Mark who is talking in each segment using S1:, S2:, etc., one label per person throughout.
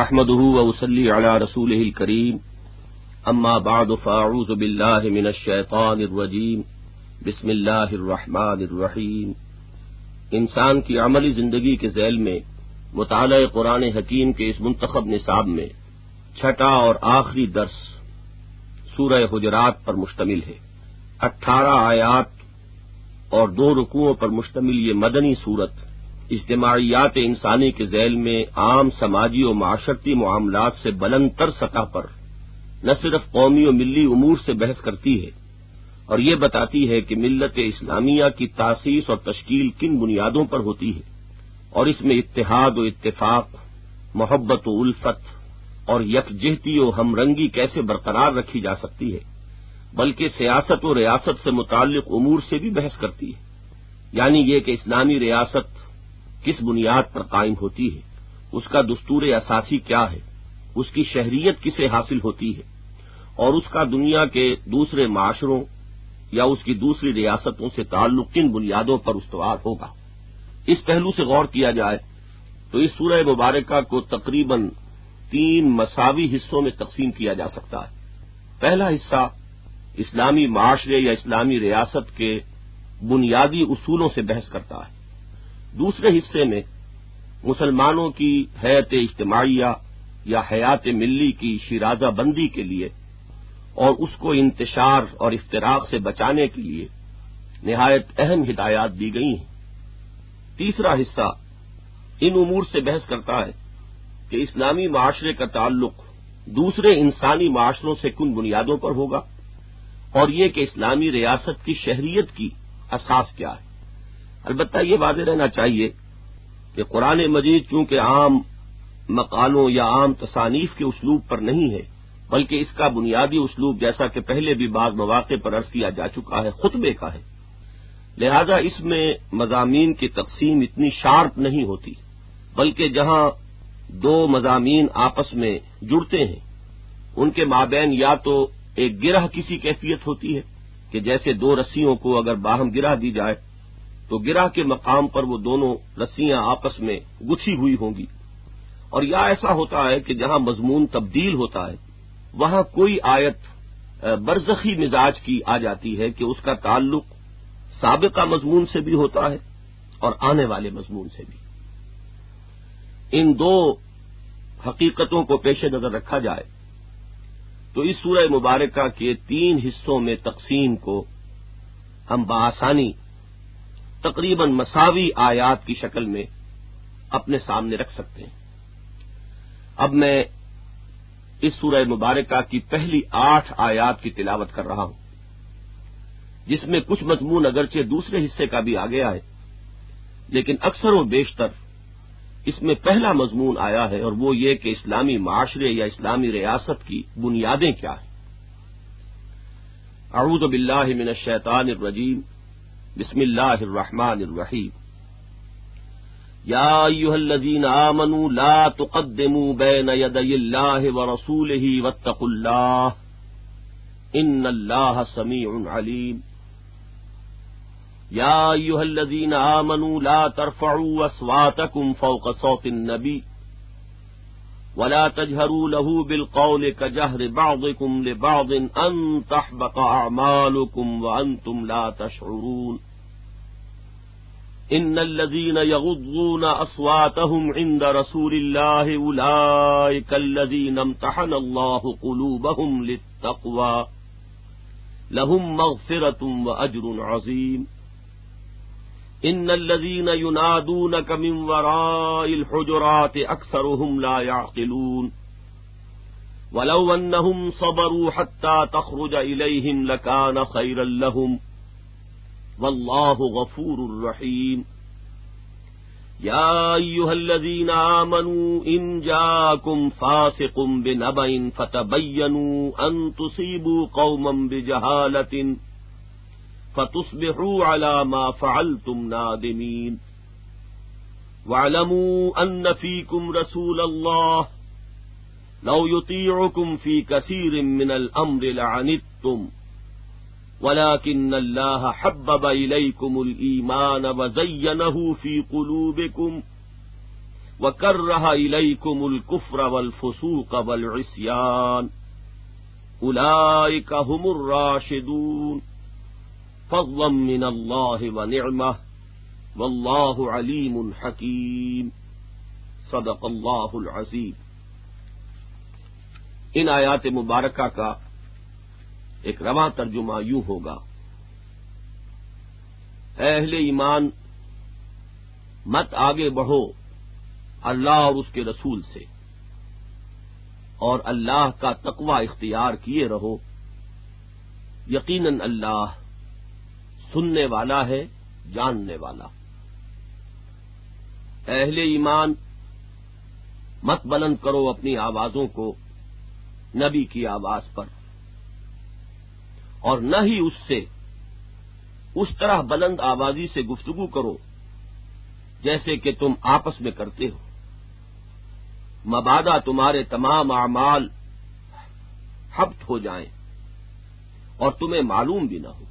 S1: احمدہ واصلی علی رسولہ الکریم اما بعد فاعوذ باللہ من الشیطان الرجیم بسم اللہ الرحمن الرحیم۔ انسان کی عملی زندگی کے ذیل میں مطالعہ قرآن حکیم کے اس منتخب نصاب میں چھٹا اور آخری درس سورہ حجرات پر مشتمل ہے۔ 18 آیات اور 2 رکوعوں پر مشتمل یہ مدنی سورت اجتماعیات انسانی کے ذیل میں عام سماجی و معاشرتی معاملات سے بلند تر سطح پر نہ صرف قومی و ملی امور سے بحث کرتی ہے اور یہ بتاتی ہے کہ ملت اسلامیہ کی تاسیس اور تشکیل کن بنیادوں پر ہوتی ہے اور اس میں اتحاد و اتفاق، محبت و الفت اور یکجہتی و ہم رنگی کیسے برقرار رکھی جا سکتی ہے، بلکہ سیاست و ریاست سے متعلق امور سے بھی بحث کرتی ہے، یعنی یہ کہ اسلامی ریاست کس بنیاد پر قائم ہوتی ہے، اس کا دستور اساسی کیا ہے، اس کی شہریت کسے حاصل ہوتی ہے اور اس کا دنیا کے دوسرے معاشروں یا اس کی دوسری ریاستوں سے تعلق کن بنیادوں پر استوار ہوگا۔ اس پہلو سے غور کیا جائے تو اس سورہ مبارکہ کو تقریباً 3 مساوی حصوں میں تقسیم کیا جا سکتا ہے۔ پہلا حصہ اسلامی معاشرے یا اسلامی ریاست کے بنیادی اصولوں سے بحث کرتا ہے، دوسرے حصے میں مسلمانوں کی حیات اجتماعیہ یا حیات ملی کی شیرازہ بندی کے لیے اور اس کو انتشار اور افتراق سے بچانے کے لیے نہایت اہم ہدایات دی گئی ہیں۔ تیسرا حصہ ان امور سے بحث کرتا ہے کہ اسلامی معاشرے کا تعلق دوسرے انسانی معاشروں سے کن بنیادوں پر ہوگا اور یہ کہ اسلامی ریاست کی شہریت کی اساس کیا ہے۔ البتہ یہ واضح رہنا چاہیے کہ قرآن مجید چونکہ عام مقالوں یا عام تصانیف کے اسلوب پر نہیں ہے، بلکہ اس کا بنیادی اسلوب جیسا کہ پہلے بھی بعض مواقع پر عرض کیا جا چکا ہے خطبے کا ہے، لہذا اس میں مضامین کی تقسیم اتنی شارپ نہیں ہوتی، بلکہ جہاں 2 مضامین آپس میں جڑتے ہیں ان کے مابین یا تو ایک گرہ کسی کیفیت ہوتی ہے کہ جیسے 2 رسیوں کو اگر باہم گرہ دی جائے تو گرہ کے مقام پر وہ دونوں رسیاں آپس میں گتھی ہوئی ہوں گی، اور یا ایسا ہوتا ہے کہ جہاں مضمون تبدیل ہوتا ہے وہاں کوئی آیت برزخی مزاج کی آ جاتی ہے کہ اس کا تعلق سابقہ مضمون سے بھی ہوتا ہے اور آنے والے مضمون سے بھی۔ ان 2 حقیقتوں کو پیش نظر رکھا جائے تو اس سورہ مبارکہ کے 3 حصوں میں تقسیم کو ہم بآسانی تقریباً مساوی آیات کی شکل میں اپنے سامنے رکھ سکتے ہیں۔ اب میں اس سورہ مبارکہ کی پہلی 8 آیات کی تلاوت کر رہا ہوں، جس میں کچھ مضمون اگرچہ دوسرے حصے کا بھی آ گیا ہے، لیکن اکثر و بیشتر اس میں پہلا مضمون آیا ہے اور وہ یہ کہ اسلامی معاشرے یا اسلامی ریاست کی بنیادیں کیا ہیں۔ اعوذ باللہ من الشیطان الرجیم، بسم اللہ الرحمن الرحیم۔ یا ایھا الذین آمنوا لا تقدموا بین یدی اللہ ورسولہ واتقوا اللہ ان اللہ سمیع علیم۔ یا ایھا الذین آمنوا لا ترفعوا اصواتکم فوق صوت النبی ولا تجهروا له بالقول كجهر بعضكم لبعض ان تحبط اعمالكم وانتم لا تشعرون۔ ان الذين يغضون اصواتهم عند رسول الله اولئك الذين امتحن الله قلوبهم للتقوى لهم مغفرة واجر عظيم۔ ان الذين ينادونك من وراء الحجرات اكثرهم لا يعقلون ولو انهم صبروا حتى تخرج اليهم لكان خيرا لهم والله غفور رحيم۔ يا ايها الذين آمنوا ان جاءكم فاسق بنبأ فتبينوا ان تصيبوا قوما بجهالة فتصبحوا على ما فعلتم نادمين۔ واعلموا ان فيكم رسول الله لو يطيعكم في كثير من الامر لعنتم ولكن الله حبب اليكم الايمان وزينه في قلوبكم وَكَرَّهَ إِلَيْكُمُ الْكُفْرَ وَالْفُسُوقَ وَالْعِصْيَانَ أُولَئِكَ هُمُ الرَّاشِدُونَ فَضْلًا مِّنَ اللَّهِ وَنِعْمَةً وَاللَّهُ عَلِيمٌ حَكِيمٌ صدق اللہ العظیم۔ ان آیات مبارکہ کا ایک رواں ترجمہ یوں ہوگا: اے اہل ایمان، مت آگے بڑھو اللہ اور اس کے رسول سے، اور اللہ کا تقوی اختیار کیے رہو، یقیناً اللہ سننے والا ہے، جاننے والا۔ اے اہل ایمان، مت بلند کرو اپنی آوازوں کو نبی کی آواز پر، اور نہ ہی اس سے اس طرح بلند آوازی سے گفتگو کرو جیسے کہ تم آپس میں کرتے ہو، مبادا تمہارے تمام اعمال حبط ہو جائیں اور تمہیں معلوم بھی نہ ہو۔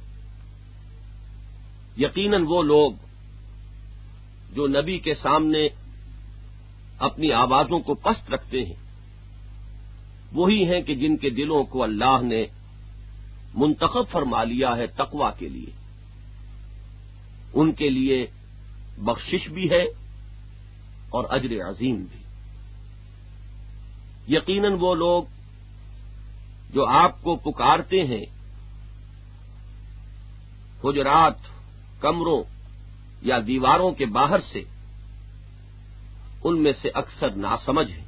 S1: یقیناً وہ لوگ جو نبی کے سامنے اپنی آوازوں کو پست رکھتے ہیں وہی ہیں کہ جن کے دلوں کو اللہ نے منتخب فرما لیا ہے تقوی کے لیے، ان کے لیے بخشش بھی ہے اور اجر عظیم بھی۔ یقیناً وہ لوگ جو آپ کو پکارتے ہیں حجرات، کمروں یا دیواروں کے باہر سے، ان میں سے اکثر ناسمجھ ہیں۔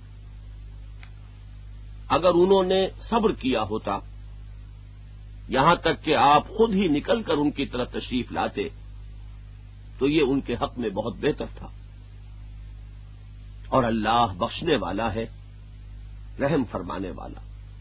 S1: اگر انہوں نے صبر کیا ہوتا یہاں تک کہ آپ خود ہی نکل کر ان کی طرف تشریف لاتے تو یہ ان کے حق میں بہت بہتر تھا، اور اللہ بخشنے والا ہے، رحم فرمانے والا۔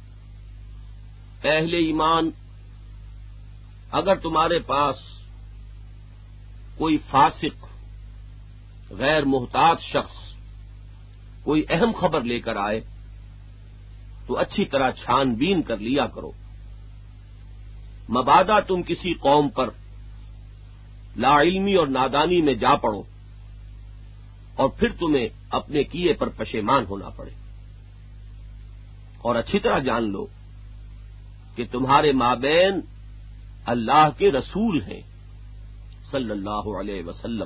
S1: اے اہل ایمان، اگر تمہارے پاس کوئی فاسق، غیر محتاط شخص کوئی اہم خبر لے کر آئے تو اچھی طرح چھان بین کر لیا کرو، مبادا تم کسی قوم پر لا علمی اور نادانی میں جا پڑو اور پھر تمہیں اپنے کیے پر پشیمان ہونا پڑے۔ اور اچھی طرح جان لو کہ تمہارے مابین اللہ کے رسول ہیں صلی اللہ علیہ وسلم۔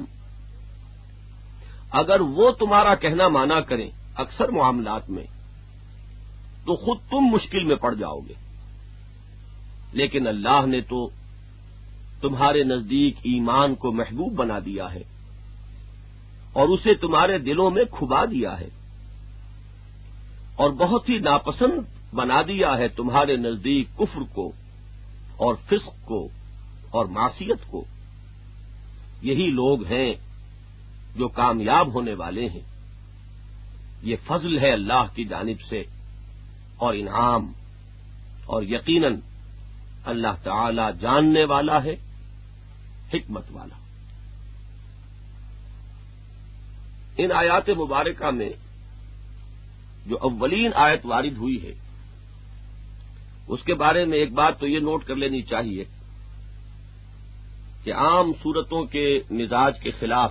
S1: اگر وہ تمہارا کہنا مانا کریں اکثر معاملات میں تو خود تم مشکل میں پڑ جاؤ گے، لیکن اللہ نے تو تمہارے نزدیک ایمان کو محبوب بنا دیا ہے اور اسے تمہارے دلوں میں کھبا دیا ہے، اور بہت ہی ناپسند بنا دیا ہے تمہارے نزدیک کفر کو اور فسق کو اور معصیت کو۔ یہی لوگ ہیں جو کامیاب ہونے والے ہیں۔ یہ فضل ہے اللہ کی جانب سے اور انعام، اور یقیناً اللہ تعالی جاننے والا ہے، حکمت والا۔ ان آیات مبارکہ میں جو اولین آیت وارد ہوئی ہے اس کے بارے میں ایک بات تو یہ نوٹ کر لینی چاہیے کہ عام صورتوں کے مزاج کے خلاف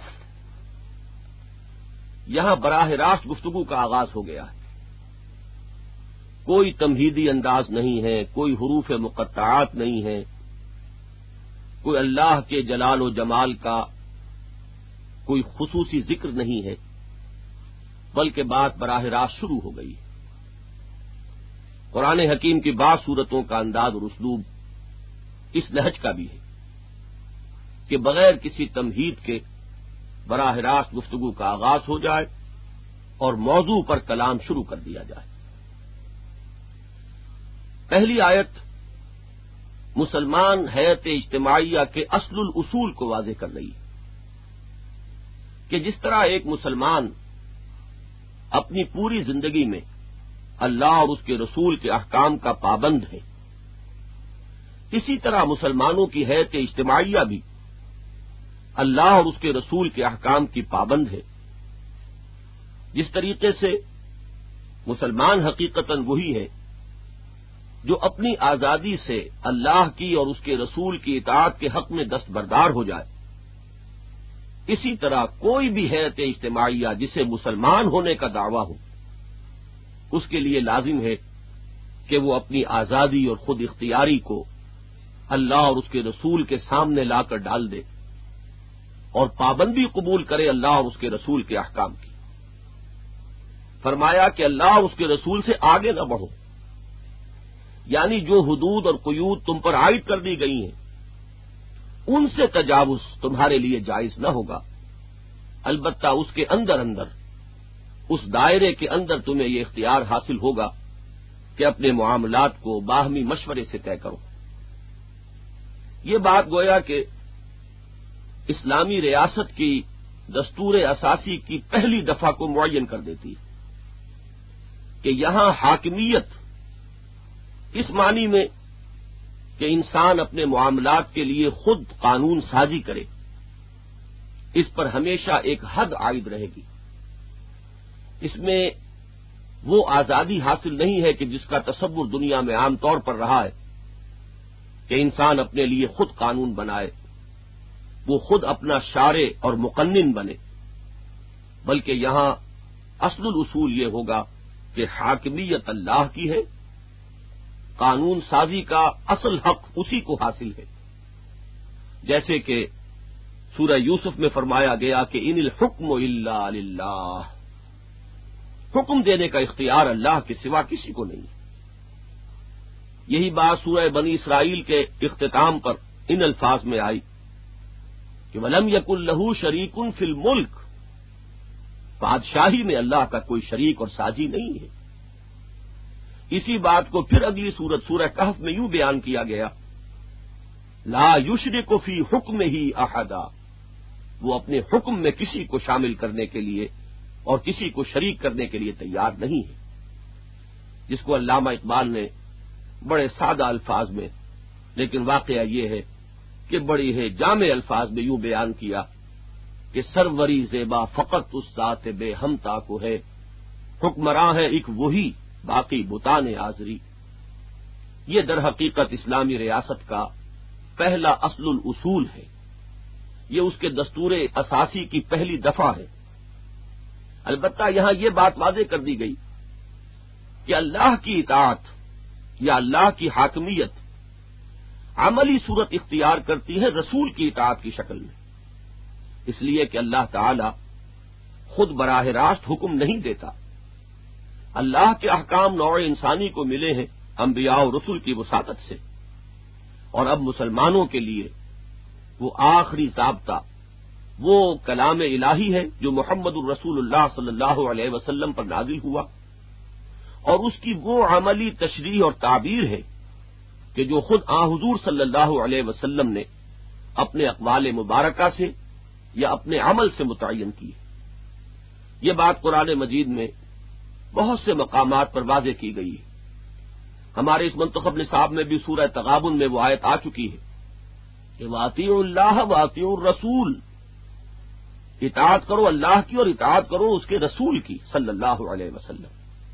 S1: یہاں براہ راست گفتگو کا آغاز ہو گیا ہے۔ کوئی تمہیدی انداز نہیں ہے، کوئی حروف مقطعات نہیں ہے، کوئی اللہ کے جلال و جمال کا کوئی خصوصی ذکر نہیں ہے، بلکہ بات براہ راست شروع ہو گئی ہے۔ قرآن حکیم کی بعض صورتوں کا انداز اور اسلوب اس نہج کا بھی ہے کہ بغیر کسی تمہید کے براہ راست گفتگو کا آغاز ہو جائے اور موضوع پر کلام شروع کر دیا جائے۔ پہلی آیت مسلمان حیات اجتماعیہ کے اصل الاصول کو واضح کر رہی ہے کہ جس طرح ایک مسلمان اپنی پوری زندگی میں اللہ اور اس کے رسول کے احکام کا پابند ہے، اسی طرح مسلمانوں کی حیات اجتماعیہ بھی اللہ اور اس کے رسول کے احکام کی پابند ہے۔ جس طریقے سے مسلمان حقیقتاً وہی ہے جو اپنی آزادی سے اللہ کی اور اس کے رسول کی اطاعت کے حق میں دستبردار ہو جائے، اسی طرح کوئی بھی حیت اجتماعیہ جسے مسلمان ہونے کا دعویٰ ہو، اس کے لیے لازم ہے کہ وہ اپنی آزادی اور خود اختیاری کو اللہ اور اس کے رسول کے سامنے لا کر ڈال دے اور پابندی قبول کرے اللہ اور اس کے رسول کے احکام کی۔ فرمایا کہ اللہ اور اس کے رسول سے آگے نہ بڑھو، یعنی جو حدود اور قیود تم پر عائد کر دی گئی ہیں ان سے تجاوز تمہارے لیے جائز نہ ہوگا، البتہ اس کے اندر اس دائرے کے اندر تمہیں یہ اختیار حاصل ہوگا کہ اپنے معاملات کو باہمی مشورے سے طے کرو۔ یہ بات گویا کہ اسلامی ریاست کی دستور اساسی کی پہلی دفعہ کو معین کر دیتی ہے کہ یہاں حاکمیت اس معنی میں کہ انسان اپنے معاملات کے لیے خود قانون سازی کرے، اس پر ہمیشہ ایک حد عائد رہے گی۔ اس میں وہ آزادی حاصل نہیں ہے کہ جس کا تصور دنیا میں عام طور پر رہا ہے کہ انسان اپنے لیے خود قانون بنائے، وہ خود اپنا شارع اور مقنن بنے، بلکہ یہاں اصل الاصول یہ ہوگا کہ حاکمیت اللہ کی ہے، قانون سازی کا اصل حق اسی کو حاصل ہے، جیسے کہ سورہ یوسف میں فرمایا گیا کہ ان الحکم الا للہ، حکم دینے کا اختیار اللہ کے سوا کسی کو نہیں۔ یہی بات سورہ بنی اسرائیل کے اختتام پر ان الفاظ میں آئی کہ وَلَمْ يَكُن لَّهُ شَرِيكٌ فِي الْمُلْكِ، بادشاہی میں اللہ کا کوئی شریک اور ساجی نہیں ہے۔ اسی بات کو پھر اگلی سورہ کہف میں یوں بیان کیا گیا لا یشرک فی حکمہ احدا، وہ اپنے حکم میں کسی کو شامل کرنے کے لیے اور کسی کو شریک کرنے کے لیے تیار نہیں ہے، جس کو علامہ اقبال نے بڑے سادہ الفاظ میں لیکن واقعہ یہ ہے کہ بڑی ہے جامع الفاظ میں یوں بیان کیا کہ سروری زیبا فقط اس ذات بے ہمتا کو ہے، حکمراں ہے ایک وہی باقی بتان آزری۔ یہ در حقیقت اسلامی ریاست کا پہلا اصل الاصول ہے، یہ اس کے دستور اساسی کی پہلی دفعہ ہے۔ البتہ یہاں یہ بات واضح کر دی گئی کہ اللہ کی اطاعت یا اللہ کی حاکمیت عملی صورت اختیار کرتی ہے رسول کی اطاعت کی شکل میں، اس لیے کہ اللہ تعالی خود براہ راست حکم نہیں دیتا، اللہ کے احکام نوع انسانی کو ملے ہیں انبیاء و رسل کی وساطت سے، اور اب مسلمانوں کے لیے وہ آخری ضابطہ وہ کلام الہی ہے جو محمد الرسول اللہ صلی اللہ علیہ وسلم پر نازل ہوا، اور اس کی وہ عملی تشریح اور تعبیر ہے کہ جو خود حضور صلی اللہ علیہ وسلم نے اپنے اقوال مبارکہ سے یا اپنے عمل سے متعین کی ہے۔ یہ بات قرآن مجید میں بہت سے مقامات پر واضح کی گئی ہے۔ ہمارے اس منتخب نصاب میں بھی سورہ تغابن میں وہ آیت آ چکی ہے کہ وَأَطِیعُوا اللَّهَ وَأَطِیعُوا الرَّسُولَ، اطاعت کرو اللہ کی اور اطاعت کرو اس کے رسول کی صلی اللہ علیہ وسلم۔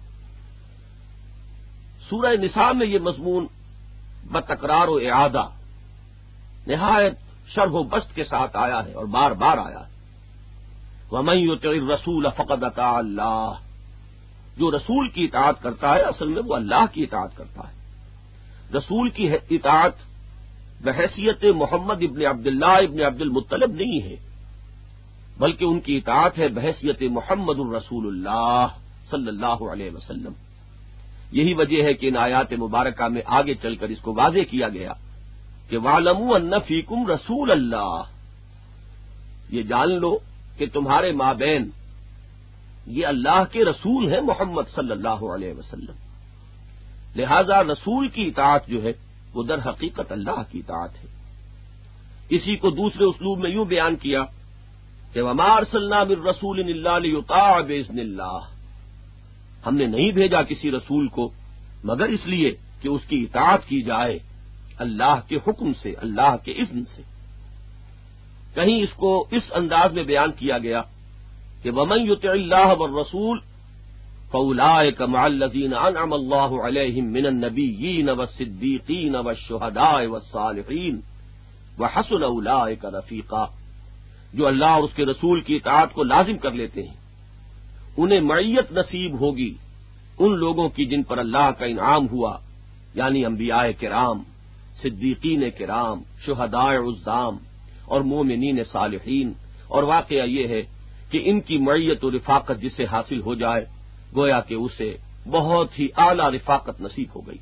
S1: سورہ نساء میں یہ مضمون بتکرار و اعادہ نہایت شرح و بسط کے ساتھ آیا ہے اور بار بار آیا ہے۔ وَمَن يُطِعِ الرَّسُولَ فَقَدْ أَطَاعَ اللَّهَ، جو رسول کی اطاعت کرتا ہے اصل میں وہ اللہ کی اطاعت کرتا ہے۔ رسول کی اطاعت بحیثیت محمد ابن عبداللہ ابن عبد المطلب نہیں ہے، بلکہ ان کی اطاعت ہے بحیثیت محمد الرسول اللہ صلی اللہ علیہ وسلم۔ یہی وجہ ہے کہ ان آیات مبارکہ میں آگے چل کر اس کو واضح کیا گیا کہ وَاعْلَمُوا أَنَّ فِيكُمْ رَسُولَ اللَّهِ، یہ جان لو کہ تمہارے مابین یہ اللہ کے رسول ہیں محمد صلی اللہ علیہ وسلم، لہذا رسول کی اطاعت جو ہے وہ در حقیقت اللہ کی اطاعت ہے۔ اسی کو دوسرے اسلوب میں یوں بیان کیا کہ وَمَا أَرْسَلْنَا مِن رَّسُولٍ إِلَّا لِيُطَاعَ بِإِذْنِ اللَّهِ، ہم نے نہیں بھیجا کسی رسول کو مگر اس لیے کہ اس کی اطاعت کی جائے اللہ کے حکم سے، اللہ کے اذن سے۔ کہیں اس کو اس انداز میں بیان کیا گیا کہ وَمَن يُطِعِ اللَّهَ وَالرَّسُولَ فَأُولَٰئِكَ مَعَ الَّذِينَ أَنْعَمَ اللَّهُ عَلَيْهِم مِّنَ النَّبِيِّينَ وَالصِّدِّيقِينَ وَالشُّهَدَاءِ وَالصَّالِحِينَ وَحَسُنَ أُولَٰئِكَ رَفِيقًا، جو اللہ اور اس کے رسول کی اطاعت کو لازم کر لیتے ہیں انہیں معیت نصیب ہوگی ان لوگوں کی جن پر اللہ کا انعام ہوا، یعنی انبیاء کرام، صدیقین کرام، شہداء عظام اور مومنین صالحین۔ اور واقعہ یہ ہے کہ ان کی معیت و رفاقت جسے حاصل ہو جائے گویا کہ اسے بہت ہی اعلی رفاقت نصیب ہو گئی۔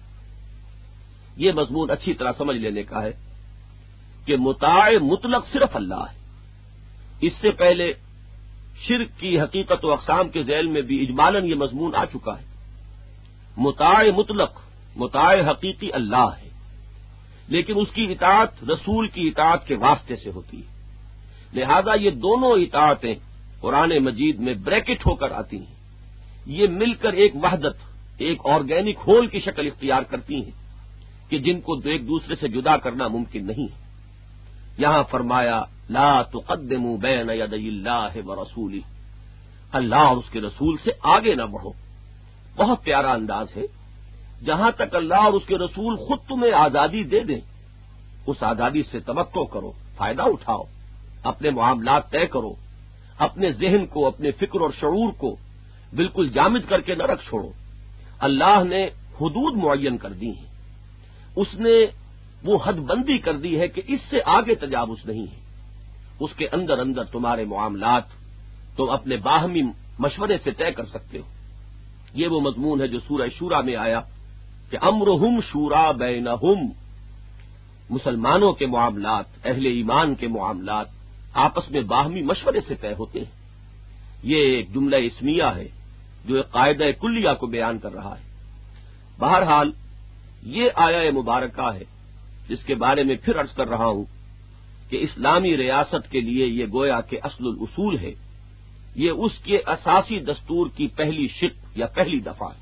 S1: یہ مضمون اچھی طرح سمجھ لینے کا ہے کہ مطاع مطلق صرف اللہ ہے۔ اس سے پہلے شرک کی حقیقت و اقسام کے ذیل میں بھی اجمالاً یہ مضمون آ چکا ہے۔ مطاع مطلق، مطاع حقیقی اللہ ہے، لیکن اس کی اطاعت رسول کی اطاعت کے واسطے سے ہوتی ہے۔ لہذا یہ دونوں اطاعتیں قرآن مجید میں بریکٹ ہو کر آتی ہیں، یہ مل کر ایک وحدت، ایک آرگینک ہول کی شکل اختیار کرتی ہیں کہ جن کو ایک دوسرے سے جدا کرنا ممکن نہیں ہے۔ یہاں فرمایا لا تقدموا بین یدی اللہ ورسولہ، اللہ اور اس کے رسول سے آگے نہ بڑھو۔ بہت پیارا انداز ہے، جہاں تک اللہ اور اس کے رسول خود تمہیں آزادی دے دیں اس آزادی سے توقع کرو، فائدہ اٹھاؤ، اپنے معاملات طے کرو، اپنے ذہن کو، اپنے فکر اور شعور کو بالکل جامد کر کے نہ رکھ چھوڑو۔ اللہ نے حدود معین کر دی ہیں، اس نے وہ حد بندی کر دی ہے کہ اس سے آگے تجاوز نہیں ہے۔ اس کے اندر اندر تمہارے معاملات تم اپنے باہمی مشورے سے طے کر سکتے ہو۔ یہ وہ مضمون ہے جو سورہ شورى میں آیا کہ امرہم شورى بینہم، مسلمانوں کے معاملات، اہل ایمان کے معاملات آپس میں باہمی مشورے سے طے ہوتے ہیں۔ یہ ایک جملہ اسمیہ ہے جو ایک قاعدہ کلیہ کو بیان کر رہا ہے۔ بہرحال یہ آیہ مبارکہ ہے جس کے بارے میں پھر عرض کر رہا ہوں کہ اسلامی ریاست کے لیے یہ گویا کہ اصل الاصول ہے، یہ اس کے اساسی دستور کی پہلی شق یا پہلی دفعہ ہے۔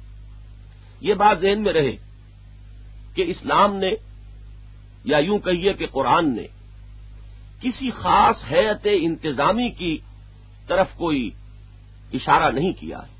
S1: یہ بات ذہن میں رہے کہ اسلام نے، یا یوں کہیے کہ قرآن نے، کسی خاص ہیئت انتظامی کی طرف کوئی اشارہ نہیں کیا ہے۔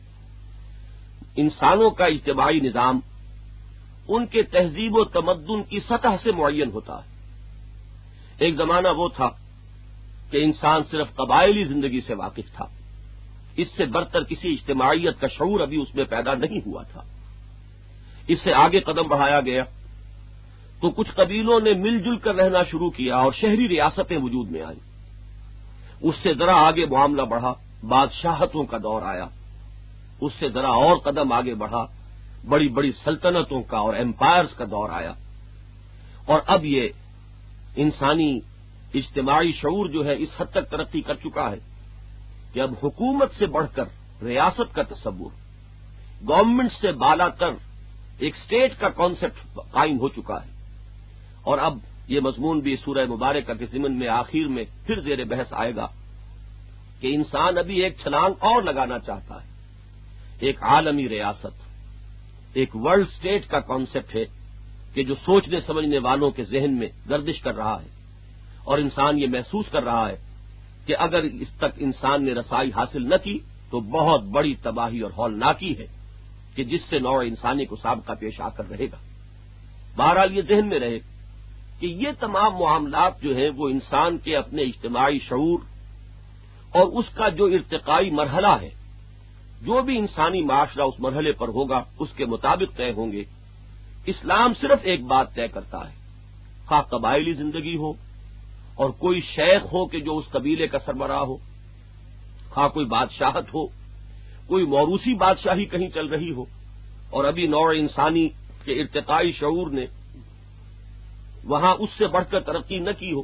S1: انسانوں کا اجتماعی نظام ان کے تہذیب و تمدن کی سطح سے معین ہوتا ہے۔ ایک زمانہ وہ تھا کہ انسان صرف قبائلی زندگی سے واقف تھا، اس سے برتر کسی اجتماعیت کا شعور ابھی اس میں پیدا نہیں ہوا تھا۔ اس سے آگے قدم بڑھایا گیا تو کچھ قبیلوں نے مل جل کر رہنا شروع کیا اور شہری ریاستیں وجود میں آئیں۔ اس سے ذرا آگے معاملہ بڑھا، بادشاہتوں کا دور آیا۔ اس سے ذرا اور قدم آگے بڑھا، بڑی بڑی سلطنتوں کا اور ایمپائرز کا دور آیا۔ اور اب یہ انسانی اجتماعی شعور جو ہے اس حد تک ترقی کر چکا ہے کہ اب حکومت سے بڑھ کر ریاست کا تصور، گورنمنٹ سے بالا تر ایک اسٹیٹ کا کانسیپٹ قائم ہو چکا ہے۔ اور اب یہ مضمون بھی سورہ مبارکہ کے ضمن میں آخر میں پھر زیر بحث آئے گا کہ انسان ابھی ایک چھلانگ اور لگانا چاہتا ہے۔ ایک عالمی ریاست، ایک ورلڈ اسٹیٹ کا کانسیپٹ ہے کہ جو سوچنے سمجھنے والوں کے ذہن میں گردش کر رہا ہے، اور انسان یہ محسوس کر رہا ہے کہ اگر اس تک انسان نے رسائی حاصل نہ کی تو بہت بڑی تباہی اور ہولناکی ہے کہ جس سے نوع انسانی کو سابقہ پیش آ کر رہے گا۔ بہرحال یہ ذہن میں رہے کہ یہ تمام معاملات جو ہیں وہ انسان کے اپنے اجتماعی شعور اور اس کا جو ارتقائی مرحلہ ہے، جو بھی انسانی معاشرہ اس مرحلے پر ہوگا اس کے مطابق طے ہوں گے۔ اسلام صرف ایک بات طے کرتا ہے، خواہ قبائلی زندگی ہو اور کوئی شیخ ہو کہ جو اس قبیلے کا سربراہ ہو، خواہ کوئی بادشاہت ہو، کوئی موروثی بادشاہی کہیں چل رہی ہو اور ابھی نوع انسانی کے ارتقائی شعور نے وہاں اس سے بڑھ کر ترقی نہ کی ہو،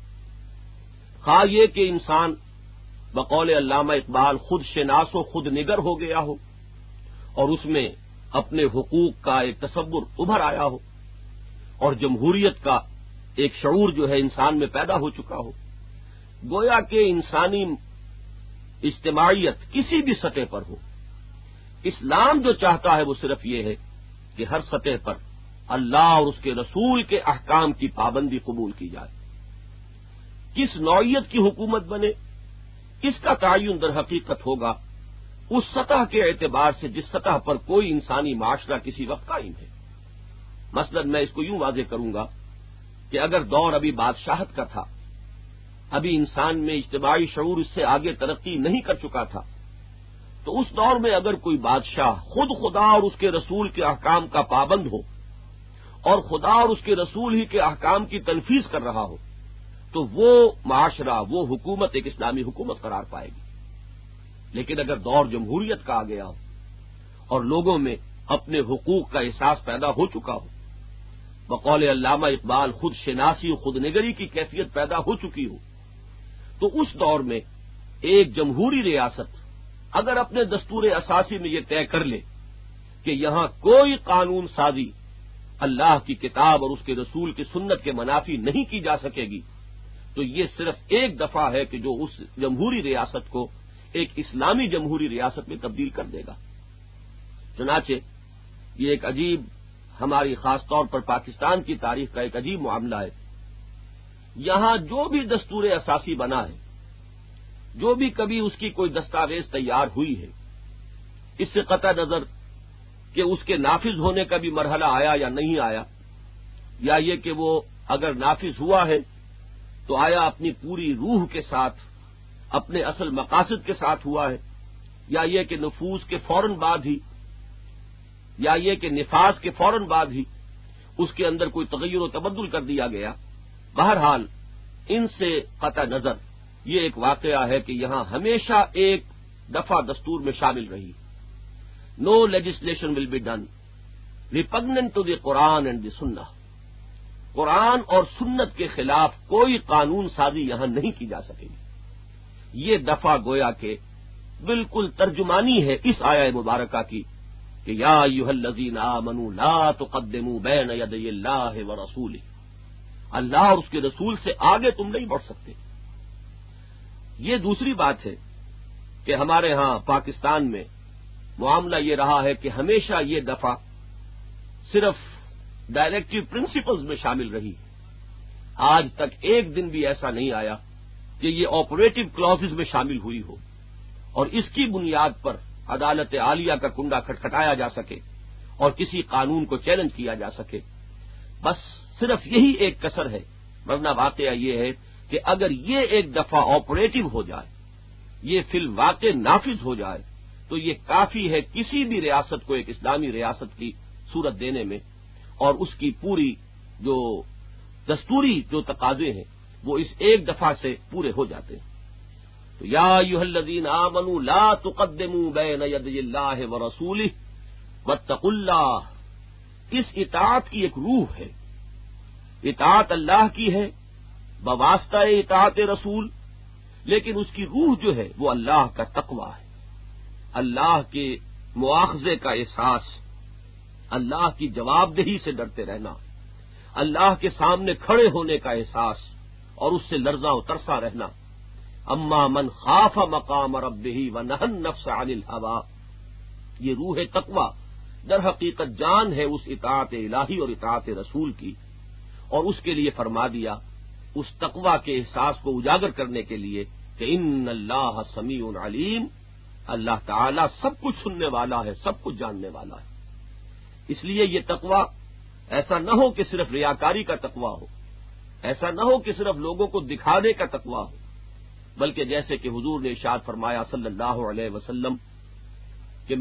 S1: خواہ یہ کہ انسان بقول علامہ اقبال خود شناس و خود نگر ہو گیا ہو اور اس میں اپنے حقوق کا ایک تصور ابھر آیا ہو اور جمہوریت کا ایک شعور جو ہے انسان میں پیدا ہو چکا ہو۔ گویا کہ انسانی اجتماعیت کسی بھی سطح پر ہو، اسلام جو چاہتا ہے وہ صرف یہ ہے کہ ہر سطح پر اللہ اور اس کے رسول کے احکام کی پابندی قبول کی جائے۔ کس نوعیت کی حکومت بنے اس کا تعین در حقیقت ہوگا اس سطح کے اعتبار سے جس سطح پر کوئی انسانی معاشرہ کسی وقت قائم ہے۔ مثلا میں اس کو یوں واضح کروں گا کہ اگر دور ابھی بادشاہت کا تھا ابھی انسان میں اجتماعی شعور اس سے آگے ترقی نہیں کر چکا تھا، تو اس دور میں اگر کوئی بادشاہ خود خدا اور اس کے رسول کے احکام کا پابند ہو اور خدا اور اس کے رسول ہی کے احکام کی تنفیذ کر رہا ہو تو وہ معاشرہ، وہ حکومت ایک اسلامی حکومت قرار پائے گی۔ لیکن اگر دور جمہوریت کا آ گیا ہو اور لوگوں میں اپنے حقوق کا احساس پیدا ہو چکا ہو، بقول علامہ اقبال خود شناسی و خود نگری کی کیفیت پیدا ہو چکی ہو، تو اس دور میں ایک جمہوری ریاست اگر اپنے دستور اساسی میں یہ طے کر لے کہ یہاں کوئی قانون سازی اللہ کی کتاب اور اس کے رسول کی سنت کے منافی نہیں کی جا سکے گی، تو یہ صرف ایک دفعہ ہے کہ جو اس جمہوری ریاست کو ایک اسلامی جمہوری ریاست میں تبدیل کر دے گا۔ چنانچہ یہ ایک عجیب، ہماری خاص طور پر پاکستان کی تاریخ کا ایک عجیب معاملہ ہے۔ یہاں جو بھی دستور اساسی بنا ہے، جو بھی کبھی اس کی کوئی دستاویز تیار ہوئی ہے، اس سے قطع نظر کہ اس کے نافذ ہونے کا بھی مرحلہ آیا یا نہیں آیا، یا یہ کہ وہ اگر نافذ ہوا ہے تو آیا اپنی پوری روح کے ساتھ، اپنے اصل مقاصد کے ساتھ ہوا ہے، یا یہ کہ نفوذ کے فوراً بعد ہی، یا یہ کہ نفاذ کے فوراً بعد ہی اس کے اندر کوئی تغیر و تبدل کر دیا گیا۔ بہرحال ان سے قطع نظر یہ ایک واقعہ ہے کہ یہاں ہمیشہ ایک دفعہ دستور میں شامل رہی، no legislation will be done repugnant to the Quran and the Sunnah, Quran اور سنت کے خلاف کوئی قانون سازی یہاں نہیں کی جا سکے گی۔ یہ دفعہ گویا کہ بالکل ترجمانی ہے اس آیہ مبارکہ کی کہ یا ایھا الذین آمنوا لا تقدموا بین یدی اللہ ورسولہ، اللہ اور اس کے رسول سے آگے تم نہیں بڑھ سکتے۔ یہ دوسری بات ہے کہ ہمارے ہاں پاکستان میں معاملہ یہ رہا ہے کہ ہمیشہ یہ دفعہ صرف ڈائریکٹو پرنسپلز میں شامل رہی، آج تک ایک دن بھی ایسا نہیں آیا کہ یہ آپریٹو کلازز میں شامل ہوئی ہو اور اس کی بنیاد پر عدالت عالیہ کا کنڈا کھٹکھٹایا جا سکے اور کسی قانون کو چیلنج کیا جا سکے۔ بس صرف یہی ایک کسر ہے، ورنہ واقعہ یہ ہے کہ اگر یہ ایک دفعہ آپریٹو ہو جائے، یہ فی الواقع نافذ ہو جائے، تو یہ کافی ہے کسی بھی ریاست کو ایک اسلامی ریاست کی صورت دینے میں، اور اس کی پوری جو دستوری جو تقاضے ہیں وہ اس ایک دفعہ سے پورے ہو جاتے ہیں۔ تو یا ایھا الذین آمنوا لا تقدموا بین یدی اللہ ورسولہ واتقوا اللہ، اس اطاعت کی ایک روح ہے، اطاعت اللہ کی ہے بواسطہ اطاعت رسول، لیکن اس کی روح جو ہے وہ اللہ کا تقویٰ ہے، اللہ کے مواخذے کا احساس، اللہ کی جواب دہی سے ڈرتے رہنا، اللہ کے سامنے کھڑے ہونے کا احساس اور اس سے لرزاں و ترسا رہنا۔ اما من خاف مقام ربہ ونہى النفس عن الہوى، یہ روح تقویٰ در حقیقت جان ہے اس اطاعت الہی اور اطاعت رسول کی، اور اس کے لیے فرما دیا اس تقویٰ کے احساس کو اجاگر کرنے کے لیے کہ ان اللہ سمیع علیم، اللہ تعالی سب کچھ سننے والا ہے، سب کچھ جاننے والا ہے۔ اس لیے یہ تقویٰ ایسا نہ ہو کہ صرف ریاکاری کا تقویٰ ہو، ایسا نہ ہو کہ صرف لوگوں کو دکھانے کا تقویٰ ہو، بلکہ جیسے کہ حضور نے ارشاد فرمایا صلی اللہ علیہ وسلم کہ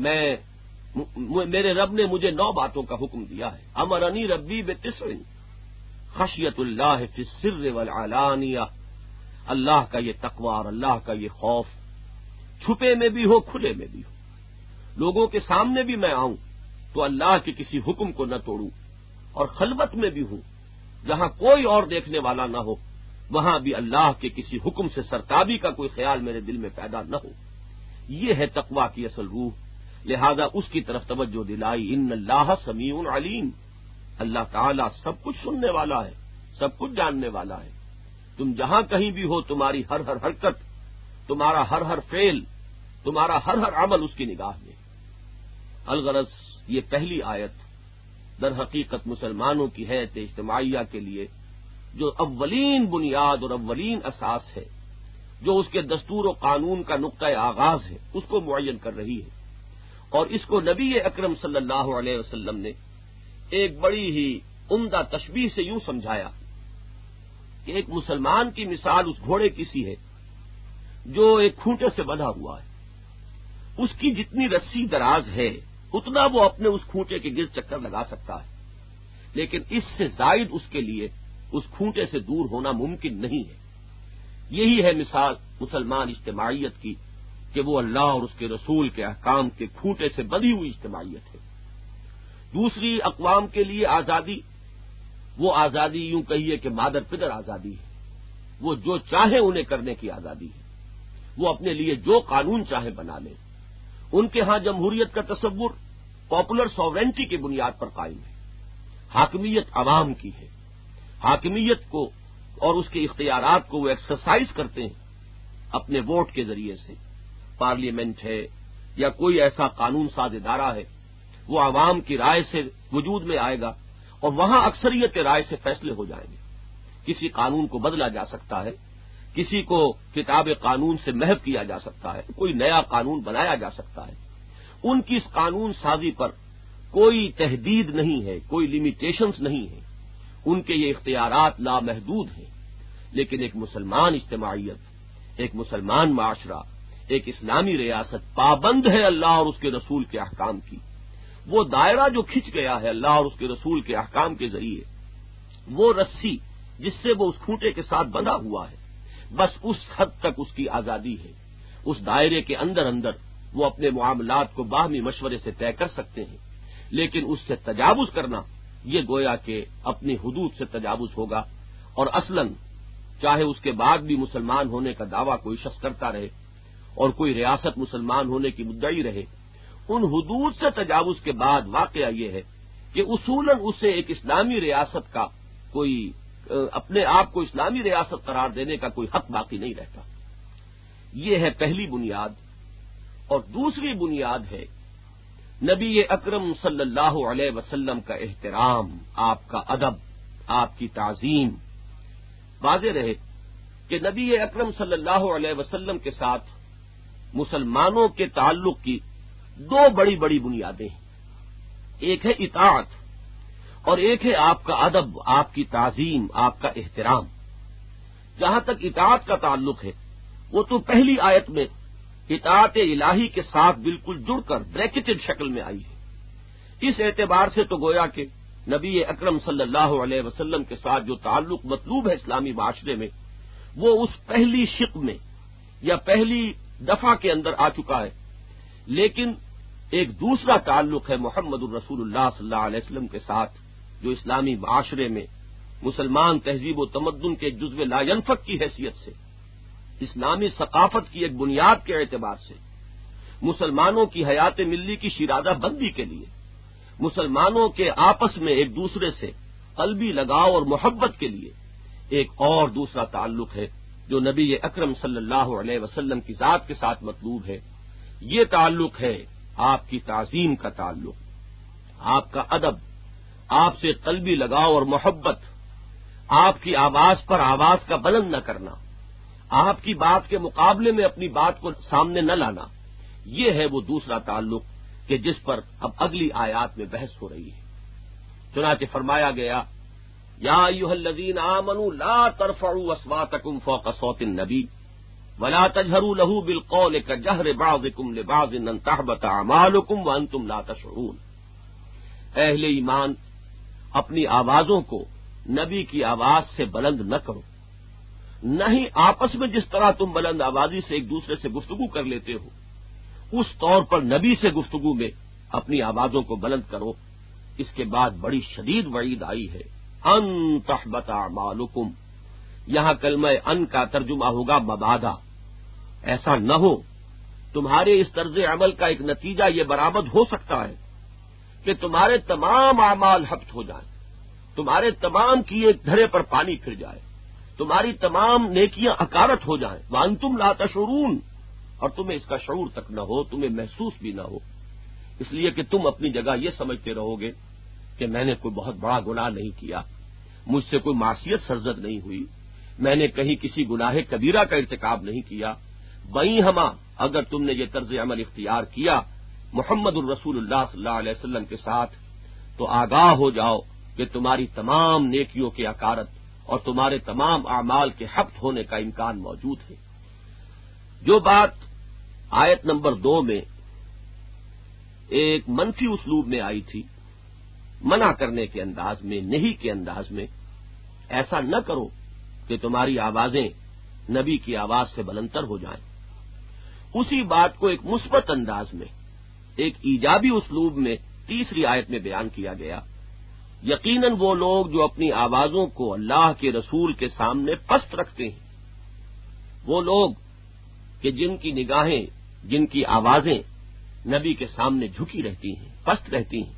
S1: میرے رب نے مجھے 9 باتوں کا حکم دیا ہے، امرنی ربی بتسع، خشیت اللہ فی السر والعلانیہ، اللہ کا یہ تقویٰ اور اللہ کا یہ خوف چھپے میں بھی ہو کھلے میں بھی ہو، لوگوں کے سامنے بھی میں آؤں تو اللہ کے کسی حکم کو نہ توڑوں، اور خلوت میں بھی ہوں جہاں کوئی اور دیکھنے والا نہ ہو وہاں بھی اللہ کے کسی حکم سے سرتابی کا کوئی خیال میرے دل میں پیدا نہ ہو۔ یہ ہے تقویٰ کی اصل روح، لہذا اس کی طرف توجہ دلائی، ان اللہ سمیع علیم، اللہ تعالیٰ سب کچھ سننے والا ہے، سب کچھ جاننے والا ہے، تم جہاں کہیں بھی ہو تمہاری ہر ہر حرکت، تمہارا ہر ہر فعل، تمہارا ہر ہر عمل اس کی نگاہ میں۔ الغرض یہ پہلی آیت در حقیقت مسلمانوں کی حیات اجتماعیہ کے لیے جو اولین بنیاد اور اولین اساس ہے، جو اس کے دستور و قانون کا نقطۂ آغاز ہے، اس کو معین کر رہی ہے، اور اس کو نبی اکرم صلی اللہ علیہ وسلم نے ایک بڑی ہی عمدہ تشبیہ سے یوں سمجھایا کہ ایک مسلمان کی مثال اس گھوڑے کی سی ہے جو ایک کھونٹے سے بندھا ہوا ہے. اس کی جتنی رسی دراز ہے اتنا وہ اپنے اس کھونٹے کے گرد چکر لگا سکتا ہے، لیکن اس سے زائد اس کے لیے اس کھونٹے سے دور ہونا ممکن نہیں ہے. یہی ہے مثال مسلمان اجتماعیت کی کہ وہ اللہ اور اس کے رسول کے احکام کے کھونٹے سے بندھی ہوئی اجتماعیت ہے. دوسری اقوام کے لیے آزادی، وہ آزادی یوں کہیے کہ مادر پدر آزادی ہے. وہ جو چاہے انہیں کرنے کی آزادی ہے، وہ اپنے لیے جو قانون چاہے بنا لیں. ان کے ہاں جمہوریت کا تصور پاپولر ساورینٹی کی بنیاد پر قائم ہے. حاکمیت عوام کی ہے. حاکمیت کو اور اس کے اختیارات کو وہ ایکسرسائز کرتے ہیں اپنے ووٹ کے ذریعے سے. پارلیمنٹ ہے یا کوئی ایسا قانون ساز ادارہ ہے، وہ عوام کی رائے سے وجود میں آئے گا اور وہاں اکثریت رائے سے فیصلے ہو جائیں گے. کسی قانون کو بدلا جا سکتا ہے، کسی کو کتاب قانون سے محو کیا جا سکتا ہے، کوئی نیا قانون بنایا جا سکتا ہے. ان کی اس قانون سازی پر کوئی تحدید نہیں ہے، کوئی لمیٹیشنز نہیں ہے. ان کے یہ اختیارات لامحدود ہیں. لیکن ایک مسلمان اجتماعیت، ایک مسلمان معاشرہ، ایک اسلامی ریاست پابند ہے اللہ اور اس کے رسول کے احکام کی. وہ دائرہ جو کھنچ گیا ہے اللہ اور اس کے رسول کے احکام کے ذریعے، وہ رسی جس سے وہ اس کھونٹے کے ساتھ بندھا ہوا ہے، بس اس حد تک اس کی آزادی ہے. اس دائرے کے اندر اندر وہ اپنے معاملات کو باہمی مشورے سے طے کر سکتے ہیں. لیکن اس سے تجاوز کرنا یہ گویا کہ اپنی حدود سے تجاوز ہوگا. اور اصلاً چاہے اس کے بعد بھی مسلمان ہونے کا دعویٰ کوئی شخص کرتا رہے اور کوئی ریاست مسلمان ہونے کی مدعی رہے، ان حدود سے تجاوز کے بعد واقعہ یہ ہے کہ اصولاً اسے ایک اسلامی ریاست کا کوئی اپنے آپ کو اسلامی ریاست قرار دینے کا کوئی حق باقی نہیں رہتا. یہ ہے پہلی بنیاد. اور دوسری بنیاد ہے نبی اکرم صلی اللہ علیہ وسلم کا احترام، آپ کا ادب، آپ کی تعظیم. واضح رہے کہ نبی اکرم صلی اللہ علیہ وسلم کے ساتھ مسلمانوں کے تعلق کی دو بڑی بڑی بنیادیں ہیں. ایک ہے اطاعت اور ایک ہے آپ کا ادب، آپ کی تعظیم، آپ کا احترام. جہاں تک اطاعت کا تعلق ہے، وہ تو پہلی آیت میں اطاعت الہی کے ساتھ بالکل جڑ کر بریکٹڈ شکل میں آئی ہے. اس اعتبار سے تو گویا کہ نبی اکرم صلی اللہ علیہ وسلم کے ساتھ جو تعلق مطلوب ہے اسلامی معاشرے میں، وہ اس پہلی شق میں یا پہلی دفعہ کے اندر آ چکا ہے. لیکن ایک دوسرا تعلق ہے محمد الرسول اللہ صلی اللہ علیہ وسلم کے ساتھ، جو اسلامی معاشرے میں مسلمان تہذیب و تمدن کے جزو لا ینفک کی حیثیت سے، اسلامی ثقافت کی ایک بنیاد کے اعتبار سے، مسلمانوں کی حیات ملی کی شیرازہ بندی کے لیے، مسلمانوں کے آپس میں ایک دوسرے سے قلبی لگاؤ اور محبت کے لیے ایک اور دوسرا تعلق ہے جو نبی اکرم صلی اللہ علیہ وسلم کی ذات کے ساتھ مطلوب ہے. یہ تعلق ہے آپ کی تعظیم کا تعلق، آپ کا ادب، آپ سے قلبی لگاؤ اور محبت، آپ کی آواز پر آواز کا بلند نہ کرنا، آپ کی بات کے مقابلے میں اپنی بات کو سامنے نہ لانا. یہ ہے وہ دوسرا تعلق کہ جس پر اب اگلی آیات میں بحث ہو رہی ہے. چنانچہ فرمایا گیا، یا ایھا الذین آمنوا لا ترفعوا اصواتکم فوق صوت النبی ولا تجهروا له بالقول كجهر بعضكم لبعض ان تحبط اعمالكم وانتم لا تشعرون. اہل ایمان، اپنی آوازوں کو نبی کی آواز سے بلند نہ کرو، نہ ہی آپس میں جس طرح تم بلند آوازی سے ایک دوسرے سے گفتگو کر لیتے ہو اس طور پر نبی سے گفتگو میں اپنی آوازوں کو بلند کرو. اس کے بعد بڑی شدید وعید آئی ہے، ان تحبط اعمالکم. یہاں کلمہ ان کا ترجمہ ہوگا مبادا. ایسا نہ ہو، تمہارے اس طرز عمل کا ایک نتیجہ یہ برآمد ہو سکتا ہے کہ تمہارے تمام اعمال حبط ہو جائیں، تمہارے تمام کیے دھرے پر پانی پھر جائے، تمہاری تمام نیکیاں اکارت ہو جائیں. وانتم لا تشعرون، اور تمہیں اس کا شعور تک نہ ہو، تمہیں محسوس بھی نہ ہو. اس لیے کہ تم اپنی جگہ یہ سمجھتے رہو گے کہ میں نے کوئی بہت بڑا گناہ نہیں کیا، مجھ سے کوئی معصیت سرزد نہیں ہوئی، میں نے کہیں کسی گناہ کبیرہ کا ارتکاب نہیں کیا. بئیں ہمہ اگر تم نے یہ طرز عمل اختیار کیا محمد الرسول اللہ صلی اللہ علیہ وسلم کے ساتھ، تو آگاہ ہو جاؤ کہ تمہاری تمام نیکیوں کی اکارت اور تمہارے تمام اعمال کے حبط ہونے کا امکان موجود ہے۔ جو بات آیت نمبر 2 میں ایک منفی اسلوب میں آئی تھی، منع کرنے کے انداز میں، نہیں کے انداز میں، ایسا نہ کرو کہ تمہاری آوازیں نبی کی آواز سے بلندتر ہو جائیں، اسی بات کو ایک مثبت انداز میں، ایک ایجابی اسلوب میں تیسری آیت میں بیان کیا گیا۔ یقیناً وہ لوگ جو اپنی آوازوں کو اللہ کے رسول کے سامنے پست رکھتے ہیں، وہ لوگ کہ جن کی نگاہیں، جن کی آوازیں نبی کے سامنے جھکی رہتی ہیں، پست رہتی ہیں،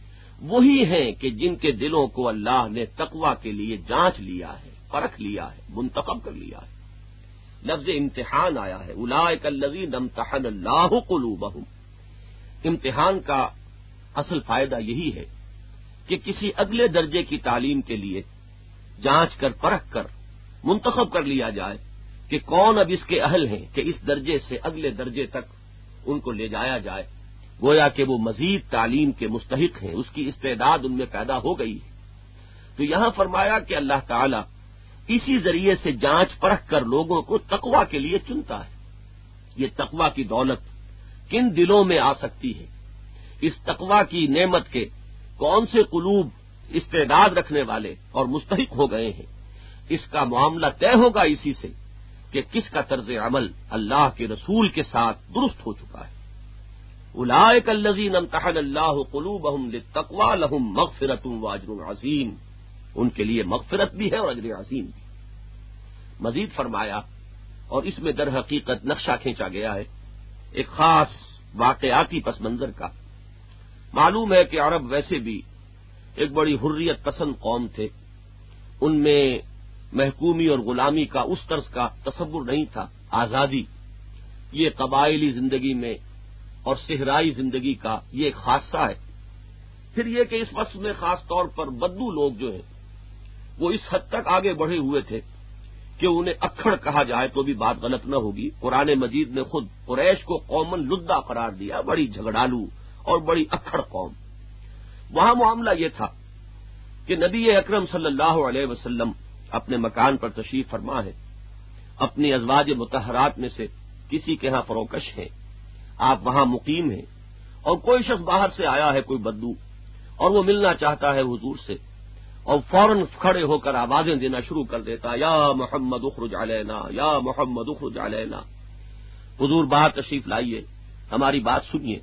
S1: وہی ہیں کہ جن کے دلوں کو اللہ نے تقوی کے لیے جانچ لیا ہے، پرکھ لیا ہے، منتخب کر لیا ہے۔ لفظ امتحان آیا ہے، اولئک الذین امتحن اللہ قلوبہم۔ امتحان کا اصل فائدہ یہی ہے کہ کسی اگلے درجے کی تعلیم کے لیے جانچ کر پرکھ کر منتخب کر لیا جائے کہ کون اب اس کے اہل ہیں کہ اس درجے سے اگلے درجے تک ان کو لے جایا جائے، گویا کہ وہ مزید تعلیم کے مستحق ہیں، اس کی استعداد ان میں پیدا ہو گئی ہے۔ تو یہاں فرمایا کہ اللہ تعالیٰ اسی ذریعے سے جانچ پرکھ کر لوگوں کو تقوی کے لیے چنتا ہے۔ یہ تقوی کی دولت کن دلوں میں آ سکتی ہے، اس تقوی کی نعمت کے کون سے قلوب استعداد رکھنے والے اور مستحق ہو گئے ہیں، اس کا معاملہ طے ہوگا اسی سے کہ کس کا طرز عمل اللہ کے رسول کے ساتھ درست ہو چکا ہے۔ اولئک الذین امتحن اللہ قلوبہم للتقوی لہم مغفرۃ واجر عظیم، ان کے لیے مغفرت بھی ہے اور اجر عظیم بھی۔ مزید فرمایا، اور اس میں در حقیقت نقشہ کھینچا گیا ہے ایک خاص واقعاتی پس منظر کا۔ معلوم ہے کہ عرب ویسے بھی ایک بڑی حریت پسند قوم تھے، ان میں محکومی اور غلامی کا اس طرز کا تصور نہیں تھا، آزادی یہ قبائلی زندگی میں اور صحرائی زندگی کا یہ ایک خاصہ ہے۔ پھر یہ کہ اس وقت میں خاص طور پر بدو لوگ جو ہیں وہ اس حد تک آگے بڑھے ہوئے تھے کہ انہیں اکھڑ کہا جائے تو بھی بات غلط نہ ہوگی۔ قرآن مجید نے خود قریش کو قومن لدہ قرار دیا، بڑی جھگڑالو اور بڑی اکھڑ قوم۔ وہاں معاملہ یہ تھا کہ نبی اکرم صلی اللہ علیہ وسلم اپنے مکان پر تشریف فرما ہے، اپنی ازواج مطہرات میں سے کسی کے ہاں فروکش ہیں، آپ وہاں مقیم ہیں، اور کوئی شخص باہر سے آیا ہے، کوئی بدو، اور وہ ملنا چاہتا ہے حضور سے، اور فوراً کھڑے ہو کر آوازیں دینا شروع کر دیتا، یا محمد اخرج علینا، یا محمد اخرج علینا، حضور باہر تشریف لائیے، ہماری بات سنیے۔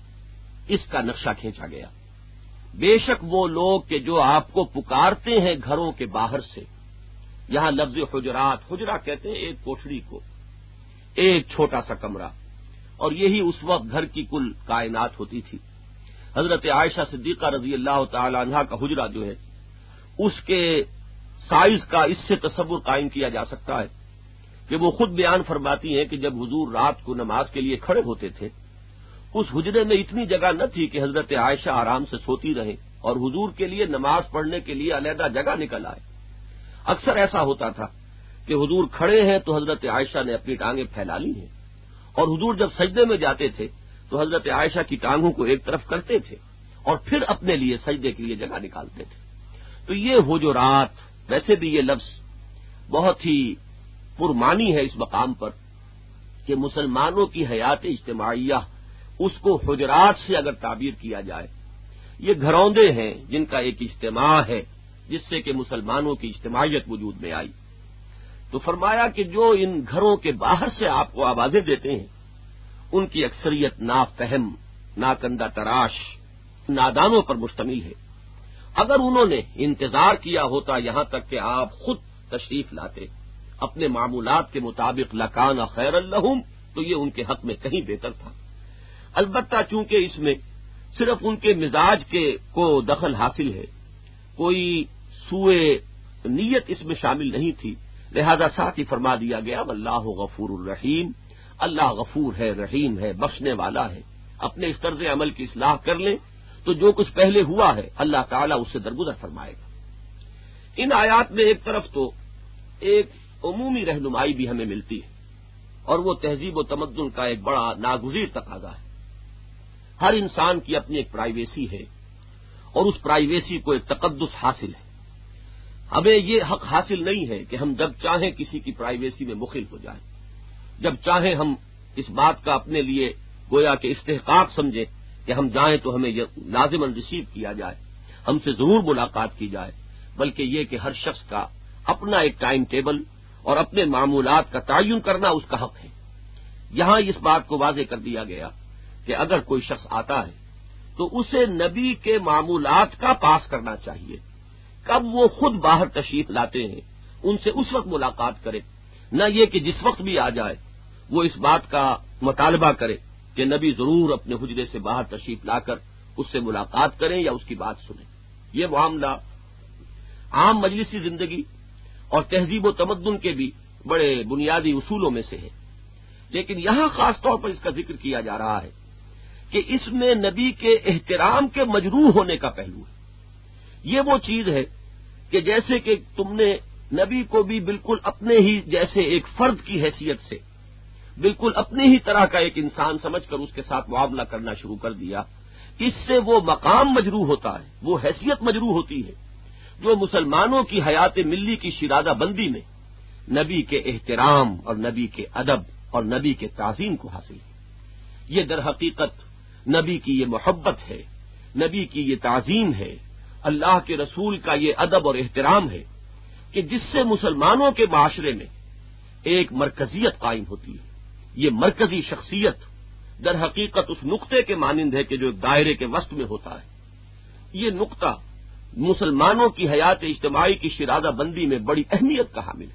S1: اس کا نقشہ کھینچا گیا۔ بے شک وہ لوگ کہ جو آپ کو پکارتے ہیں گھروں کے باہر سے، یہاں لفظ حجرات، حجرہ کہتے ہیں ایک کوٹھڑی کو، ایک چھوٹا سا کمرہ، اور یہی اس وقت گھر کی کل کائنات ہوتی تھی۔ حضرت عائشہ صدیقہ رضی اللہ تعالی عنہا کا حجرہ جو ہے اس کے سائز کا اس سے تصور قائم کیا جا سکتا ہے کہ وہ خود بیان فرماتی ہیں کہ جب حضور رات کو نماز کے لیے کھڑے ہوتے تھے، اس حجرے میں اتنی جگہ نہ تھی کہ حضرت عائشہ آرام سے سوتی رہیں اور حضور کے لیے نماز پڑھنے کے لیے علیحدہ جگہ نکل آئے۔ اکثر ایسا ہوتا تھا کہ حضور کھڑے ہیں تو حضرت عائشہ نے اپنی ٹانگیں پھیلا لی ہیں، اور حضور جب سجدے میں جاتے تھے تو حضرت عائشہ کی ٹانگوں کو ایک طرف کرتے تھے اور پھر اپنے لیے سجدے کے لیے جگہ نکالتے تھے۔ تو یہ حجرات، ویسے بھی یہ لفظ بہت ہی پرمانی ہے اس مقام پر کہ مسلمانوں کی حیات اجتماعیہ، اس کو حجرات سے اگر تعبیر کیا جائے، یہ گھروندے ہیں جن کا ایک اجتماع ہے جس سے کہ مسلمانوں کی اجتماعیت وجود میں آئی۔ تو فرمایا کہ جو ان گھروں کے باہر سے آپ کو آوازیں دیتے ہیں ان کی اکثریت نافہم، ناکندہ تراش، نادانوں پر مشتمل ہے۔ اگر انہوں نے انتظار کیا ہوتا یہاں تک کہ آپ خود تشریف لاتے اپنے معمولات کے مطابق، لکان خیر لہم، تو یہ ان کے حق میں کہیں بہتر تھا۔ البتہ چونکہ اس میں صرف ان کے مزاج کے کو دخل حاصل ہے، کوئی سوء نیت اس میں شامل نہیں تھی، لہذا ساتھ ہی فرما دیا گیا واللہ غفور الرحیم، اللہ غفور ہے، رحیم ہے، بخشنے والا ہے۔ اپنے اس طرز عمل کی اصلاح کر لیں تو جو کچھ پہلے ہوا ہے اللہ تعالیٰ اس سے درگزر فرمائے گا۔ ان آیات میں ایک طرف تو ایک عمومی رہنمائی بھی ہمیں ملتی ہے، اور وہ تہذیب و تمدن کا ایک بڑا ناگزیر تقاضا ہے۔ ہر انسان کی اپنی ایک پرائیویسی ہے، اور اس پرائیویسی کو ایک تقدس حاصل ہے۔ ہمیں یہ حق حاصل نہیں ہے کہ ہم جب چاہیں کسی کی پرائیویسی میں مخل ہو جائیں، جب چاہیں ہم اس بات کا اپنے لیے گویا کہ استحقاق سمجھیں کہ ہم جائیں تو ہمیں لازماً ریسیو کیا جائے، ہم سے ضرور ملاقات کی جائے، بلکہ یہ کہ ہر شخص کا اپنا ایک ٹائم ٹیبل اور اپنے معمولات کا تعین کرنا اس کا حق ہے۔ یہاں اس بات کو واضح کر دیا گیا کہ اگر کوئی شخص آتا ہے تو اسے نبی کے معمولات کا پاس کرنا چاہیے، کب وہ خود باہر تشریف لاتے ہیں ان سے اس وقت ملاقات کرے، نہ یہ کہ جس وقت بھی آ جائے وہ اس بات کا مطالبہ کرے کہ نبی ضرور اپنے حجرے سے باہر تشریف لا کر اس سے ملاقات کریں یا اس کی بات سنیں۔ یہ معاملہ عام مجلسی زندگی اور تہذیب و تمدن کے بھی بڑے بنیادی اصولوں میں سے ہے، لیکن یہاں خاص طور پر اس کا ذکر کیا جا رہا ہے کہ اس میں نبی کے احترام کے مجروح ہونے کا پہلو ہے۔ یہ وہ چیز ہے کہ جیسے کہ تم نے نبی کو بھی بالکل اپنے ہی جیسے ایک فرد کی حیثیت سے، بالکل اپنے ہی طرح کا ایک انسان سمجھ کر اس کے ساتھ معاملہ کرنا شروع کر دیا، اس سے وہ مقام مجروح ہوتا ہے، وہ حیثیت مجروح ہوتی ہے جو مسلمانوں کی حیات ملی کی شرادہ بندی میں نبی کے احترام اور نبی کے ادب اور نبی کے تعظیم کو حاصل ہے۔ یہ در حقیقت نبی کی یہ محبت ہے، نبی کی یہ تعظیم ہے، اللہ کے رسول کا یہ ادب اور احترام ہے کہ جس سے مسلمانوں کے معاشرے میں ایک مرکزیت قائم ہوتی ہے۔ یہ مرکزی شخصیت در حقیقت اس نقطے کے مانند ہے کہ جو ایک دائرے کے وسط میں ہوتا ہے۔ یہ نقطہ مسلمانوں کی حیات اجتماعی کی شرادہ بندی میں بڑی اہمیت کا حامل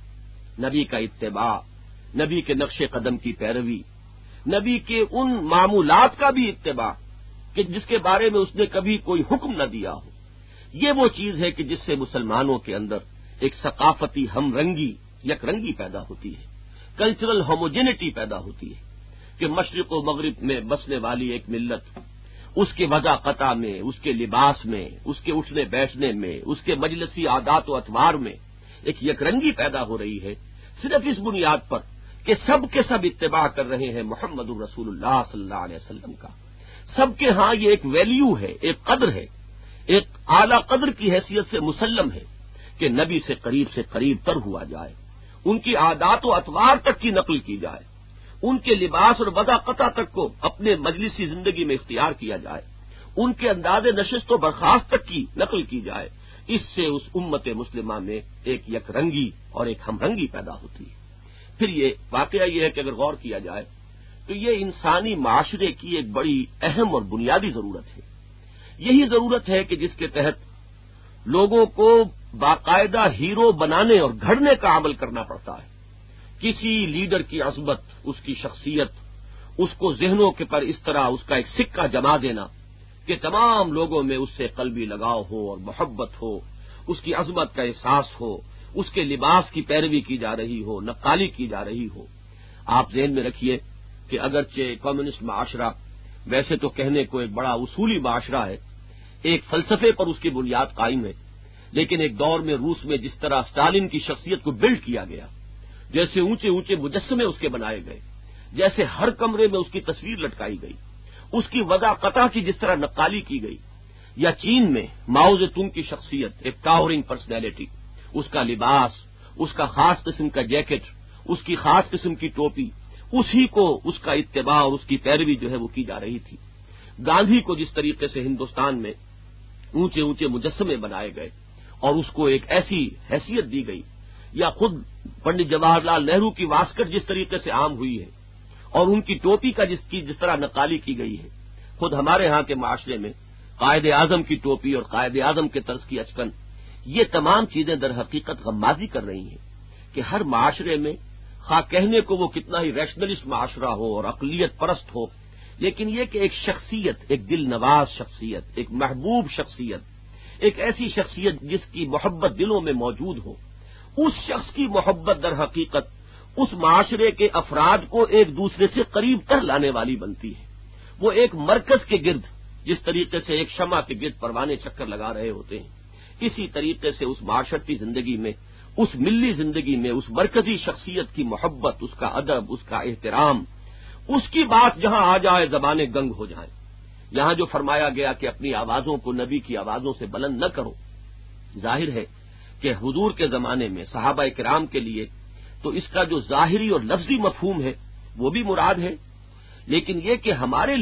S1: ہے۔ نبی کا اتباع، نبی کے نقش قدم کی پیروی، نبی کے ان معمولات کا بھی اتباع کہ جس کے بارے میں اس نے کبھی کوئی حکم نہ دیا ہو، یہ وہ چیز ہے کہ جس سے مسلمانوں کے اندر ایک ثقافتی ہم رنگی، یک رنگی پیدا ہوتی ہے، کلچرل ہوموجینٹی پیدا ہوتی ہے کہ مشرق و مغرب میں بسنے والی ایک ملت، اس کے وضاقتہ میں، اس کے لباس میں، اس کے اٹھنے بیٹھنے میں، اس کے مجلسی عادات و اطوار میں ایک یک رنگی پیدا ہو رہی ہے، صرف اس بنیاد پر کہ سب کے سب اتباع کر رہے ہیں محمد الرسول اللہ صلی اللہ علیہ وسلم کا۔ سب کے ہاں یہ ایک ویلیو ہے، ایک قدر ہے، ایک اعلی قدر کی حیثیت سے مسلم ہے کہ نبی سے قریب تر ہوا جائے، ان کی عادات و اطوار تک کی نقل کی جائے، ان کے لباس اور وضاقتہ تک کو اپنے مجلسی زندگی میں اختیار کیا جائے، ان کے انداز نشست و برخاست تک کی نقل کی جائے۔ اس سے اس امت مسلمہ میں ایک یک رنگی اور ایک ہم رنگی پیدا ہوتی ہے۔ پھر یہ واقعہ یہ ہے کہ اگر غور کیا جائے تو یہ انسانی معاشرے کی ایک بڑی اہم اور بنیادی ضرورت ہے۔ یہی ضرورت ہے کہ جس کے تحت لوگوں کو باقاعدہ ہیرو بنانے اور گھڑنے کا عمل کرنا پڑتا ہے۔ کسی لیڈر کی عظمت، اس کی شخصیت، اس کو ذہنوں کے پر اس طرح اس کا ایک سکہ جما دینا کہ تمام لوگوں میں اس سے قلبی لگاؤ ہو اور محبت ہو، اس کی عظمت کا احساس ہو، اس کے لباس کی پیروی کی جا رہی ہو، نقالی کی جا رہی ہو۔ آپ ذہن میں رکھیے کہ اگرچہ کمیونسٹ معاشرہ ویسے تو کہنے کو ایک بڑا اصولی معاشرہ ہے، ایک فلسفے پر اس کی بنیاد قائم ہے، لیکن ایک دور میں روس میں جس طرح اسٹالن کی شخصیت کو بلڈ کیا گیا، جیسے اونچے اونچے مجسمے اس کے بنائے گئے، جیسے ہر کمرے میں اس کی تصویر لٹکائی گئی، اس کی وضاقتہ کی جس طرح نقالی کی گئی، یا چین میں ماؤ زیتونگ کی شخصیت، ایک ٹاورنگ پرسنالٹی، اس کا لباس، اس کا خاص قسم کا جیکٹ، اس کی خاص قسم کی ٹوپی، اسی کو اس کا اتباع اور اس کی پیروی جو ہے وہ کی جا رہی تھی۔ گاندھی کو جس طریقے سے ہندوستان میں اونچے اونچے مجسمے بنائے گئے اور اس کو ایک ایسی حیثیت دی گئی، یا خود پنڈت جواہر لال نہرو کی واسکٹ جس طریقے سے عام ہوئی ہے اور ان کی ٹوپی کا جس طرح نقالی کی گئی ہے، خود ہمارے ہاں کے معاشرے میں قائد اعظم کی ٹوپی اور قائد اعظم کے طرز کی اچکن، یہ تمام چیزیں در حقیقت غمازی کر رہی ہیں کہ ہر معاشرے میں خواہ کہنے کو وہ کتنا ہی ریشنلسٹ معاشرہ ہو اور اقلیت پرست ہو، لیکن یہ کہ ایک شخصیت، ایک دل نواز شخصیت، ایک محبوب شخصیت، ایک ایسی شخصیت جس کی محبت دلوں میں موجود ہو، اس شخص کی محبت در حقیقت اس معاشرے کے افراد کو ایک دوسرے سے قریب تر لانے والی بنتی ہے۔ وہ ایک مرکز کے گرد جس طریقے سے ایک شمع کے گرد پروانے چکر لگا رہے ہوتے ہیں، اسی طریقے سے اس معاشرتی زندگی میں، اس ملی زندگی میں اس مرکزی شخصیت کی محبت، اس کا ادب، اس کا احترام، اس کی بات جہاں آ جائے زبانیں گنگ ہو جائیں۔ یہاں جو فرمایا گیا کہ اپنی آوازوں کو نبی کی آوازوں سے بلند نہ کرو، ظاہر ہے کہ حضور کے زمانے میں صحابہ کرام کے لیے تو اس کا جو ظاہری اور لفظی مفہوم ہے وہ بھی مراد ہے، لیکن یہ کہ ہمارے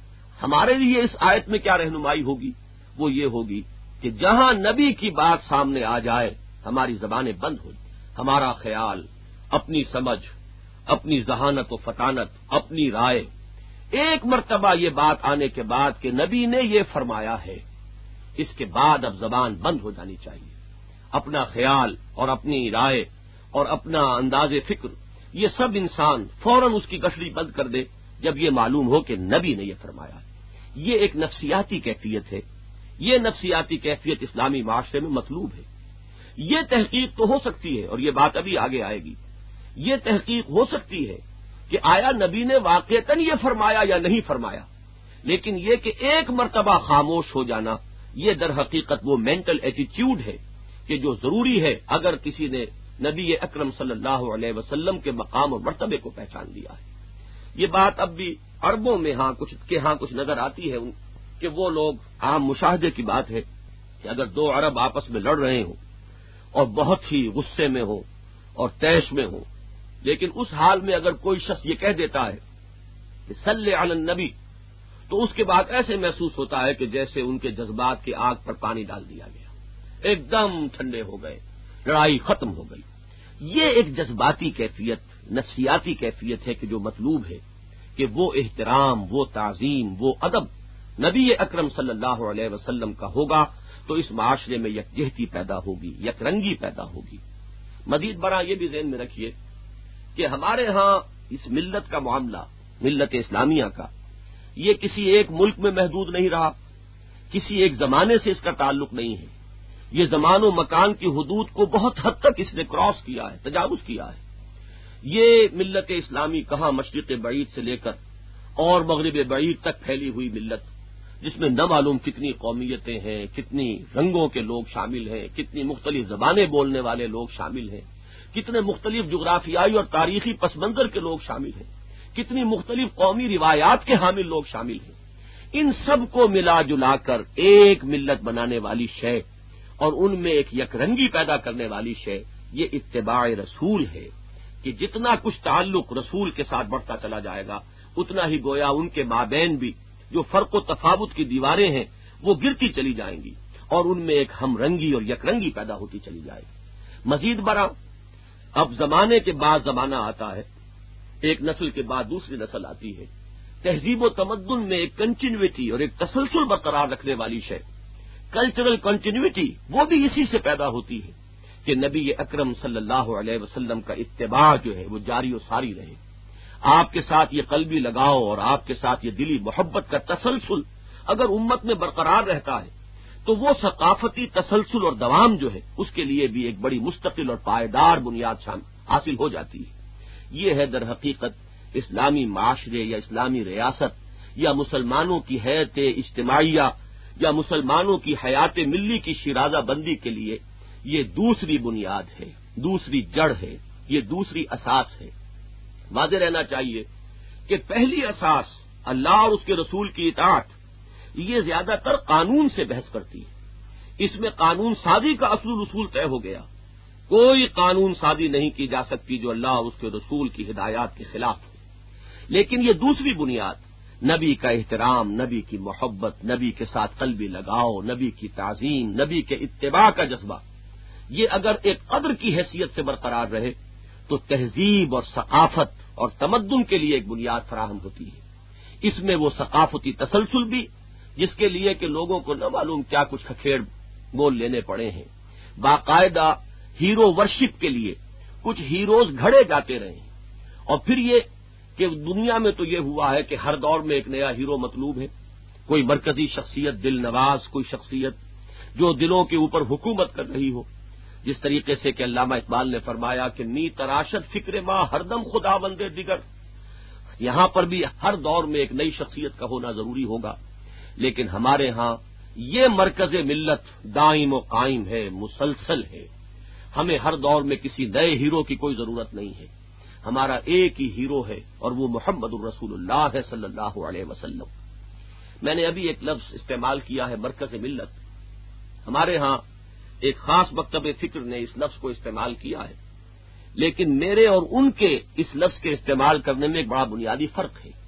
S1: لیے اس آیت میں کیا رہنمائی ہوگی، وہ یہ ہوگی کہ جہاں نبی کی بات سامنے آ جائے ہماری زبانیں بند ہو جائیں، ہمارا خیال، اپنی سمجھ، اپنی ذہانت و فطانت، اپنی رائے، ایک مرتبہ یہ بات آنے کے بعد کہ نبی نے یہ فرمایا ہے، اس کے بعد اب زبان بند ہو جانی چاہیے۔ اپنا خیال اور اپنی رائے اور اپنا انداز فکر یہ سب انسان فوراً اس کی گٹھڑی بند کر دے جب یہ معلوم ہو کہ نبی نے یہ فرمایا ہے۔ یہ ایک نفسیاتی کیفیت ہے، یہ نفسیاتی کیفیت اسلامی معاشرے میں مطلوب ہے۔ یہ تحقیق تو ہو سکتی ہے، اور یہ بات ابھی آگے آئے گی، یہ تحقیق ہو سکتی ہے کہ آیا نبی نے واقعتاً یہ فرمایا یا نہیں فرمایا، لیکن یہ کہ ایک مرتبہ خاموش ہو جانا یہ در حقیقت وہ مینٹل ایٹیٹیوڈ ہے کہ جو ضروری ہے اگر کسی نے نبی اکرم صلی اللہ علیہ وسلم کے مقام اور مرتبے کو پہچان لیا ہے۔ یہ بات اب بھی عربوں میں کچھ نظر آتی ہے کہ وہ لوگ عام مشاہدے کی بات ہے کہ اگر دو عرب آپس میں لڑ رہے ہوں اور بہت ہی غصے میں ہوں اور طیش میں ہوں، لیکن اس حال میں اگر کوئی شخص یہ کہہ دیتا ہے کہ صلی علی النبی، تو اس کے بعد ایسے محسوس ہوتا ہے کہ جیسے ان کے جذبات کی آگ پر پانی ڈال دیا گیا، ایک دم ٹھنڈے ہو گئے، لڑائی ختم ہو گئی۔ یہ ایک جذباتی کیفیت، نفسیاتی کیفیت ہے کہ جو مطلوب ہے کہ وہ احترام، وہ تعظیم، وہ ادب نبی اکرم صلی اللہ علیہ وسلم کا ہوگا تو اس معاشرے میں یکجہتی پیدا ہوگی، یک رنگی پیدا ہوگی۔ مزید برآں یہ بھی ذہن میں رکھیے کہ ہمارے ہاں اس ملت کا معاملہ، ملت اسلامیہ کا، یہ کسی ایک ملک میں محدود نہیں رہا، کسی ایک زمانے سے اس کا تعلق نہیں ہے، یہ زمان و مکان کی حدود کو بہت حد تک اس نے کراس کیا ہے، تجاوز کیا ہے۔ یہ ملت اسلامی کہاں مشرق بعید سے لے کر اور مغرب بعید تک پھیلی ہوئی ملت، جس میں نہ معلوم کتنی قومیتیں ہیں، کتنی رنگوں کے لوگ شامل ہیں، کتنی مختلف زبانیں بولنے والے لوگ شامل ہیں، کتنے مختلف جغرافیائی اور تاریخی پس منظر کے لوگ شامل ہیں، کتنی مختلف قومی روایات کے حامل لوگ شامل ہیں۔ ان سب کو ملا جلا کر ایک ملت بنانے والی شے اور ان میں ایک یکرنگی پیدا کرنے والی شے یہ اتباع رسول ہے کہ جتنا کچھ تعلق رسول کے ساتھ بڑھتا چلا جائے گا اتنا ہی گویا ان کے مابین بھی جو فرق و تفاوت کی دیواریں ہیں وہ گرتی چلی جائیں گی اور ان میں ایک ہم رنگی اور یکرنگی پیدا ہوتی چلی جائے گی۔ مزید برآں اب زمانے کے بعد زمانہ آتا ہے، ایک نسل کے بعد دوسری نسل آتی ہے، تہذیب و تمدن میں ایک کنٹینیوٹی اور ایک تسلسل برقرار رکھنے والی شے، کلچرل کنٹینیوٹی، وہ بھی اسی سے پیدا ہوتی ہے کہ نبی اکرم صلی اللہ علیہ وسلم کا اتباع جو ہے وہ جاری و ساری رہے، آپ کے ساتھ یہ قلبی لگاؤ اور آپ کے ساتھ یہ دلی محبت کا تسلسل اگر امت میں برقرار رہتا ہے تو وہ ثقافتی تسلسل اور دوام جو ہے اس کے لیے بھی ایک بڑی مستقل اور پائیدار بنیاد حاصل ہو جاتی ہے۔ یہ ہے در حقیقت اسلامی معاشرے یا اسلامی ریاست یا مسلمانوں کی حیات اجتماعیہ یا مسلمانوں کی حیات ملی کی شیرازہ بندی کے لیے یہ دوسری بنیاد ہے، دوسری جڑ ہے، یہ دوسری اساس ہے۔ واضح رہنا چاہیے کہ پہلی اساس اللہ اور اس کے رسول کی اطاعت یہ زیادہ تر قانون سے بحث کرتی ہے، اس میں قانون سازی کا اصول رسول طے ہو گیا، کوئی قانون سازی نہیں کی جا سکتی جو اللہ اور اس کے رسول کی ہدایات کے خلاف ہو۔ لیکن یہ دوسری بنیاد نبی کا احترام، نبی کی محبت، نبی کے ساتھ قلبی لگاؤ، نبی کی تعظیم، نبی کے اتباع کا جذبہ، یہ اگر ایک قدر کی حیثیت سے برقرار رہے تو تہذیب اور ثقافت اور تمدن کے لیے ایک بنیاد فراہم ہوتی ہے۔ اس میں وہ ثقافتی تسلسل بھی جس کے لیے کہ لوگوں کو نہ معلوم کیا کچھ کھکھیڑ بول لینے پڑے ہیں، باقاعدہ ہیرو ورشپ کے لیے کچھ ہیروز گھڑے جاتے رہے ہیں، اور پھر یہ کہ دنیا میں تو یہ ہوا ہے کہ ہر دور میں ایک نیا ہیرو مطلوب ہے، کوئی مرکزی شخصیت، دل نواز کوئی شخصیت جو دلوں کے اوپر حکومت کر رہی ہو، جس طریقے سے کہ علامہ اقبال نے فرمایا کہ می تراشد فکر ماں ہر دم خدا بندے دیگر، یہاں پر بھی ہر دور میں ایک نئی شخصیت کا ہونا ضروری ہوگا، لیکن ہمارے ہاں یہ مرکز ملت دائم و قائم ہے، مسلسل ہے، ہمیں ہر دور میں کسی نئے ہیرو کی کوئی ضرورت نہیں ہے، ہمارا ایک ہی ہیرو ہے اور وہ محمد الرسول اللہ ہے صلی اللہ علیہ وسلم۔ میں نے ابھی ایک لفظ استعمال کیا ہے مرکز ملت، ہمارے ہاں ایک خاص مکتب فکر نے اس لفظ کو استعمال کیا ہے، لیکن میرے اور ان کے اس لفظ کے استعمال کرنے میں ایک بڑا بنیادی فرق ہے۔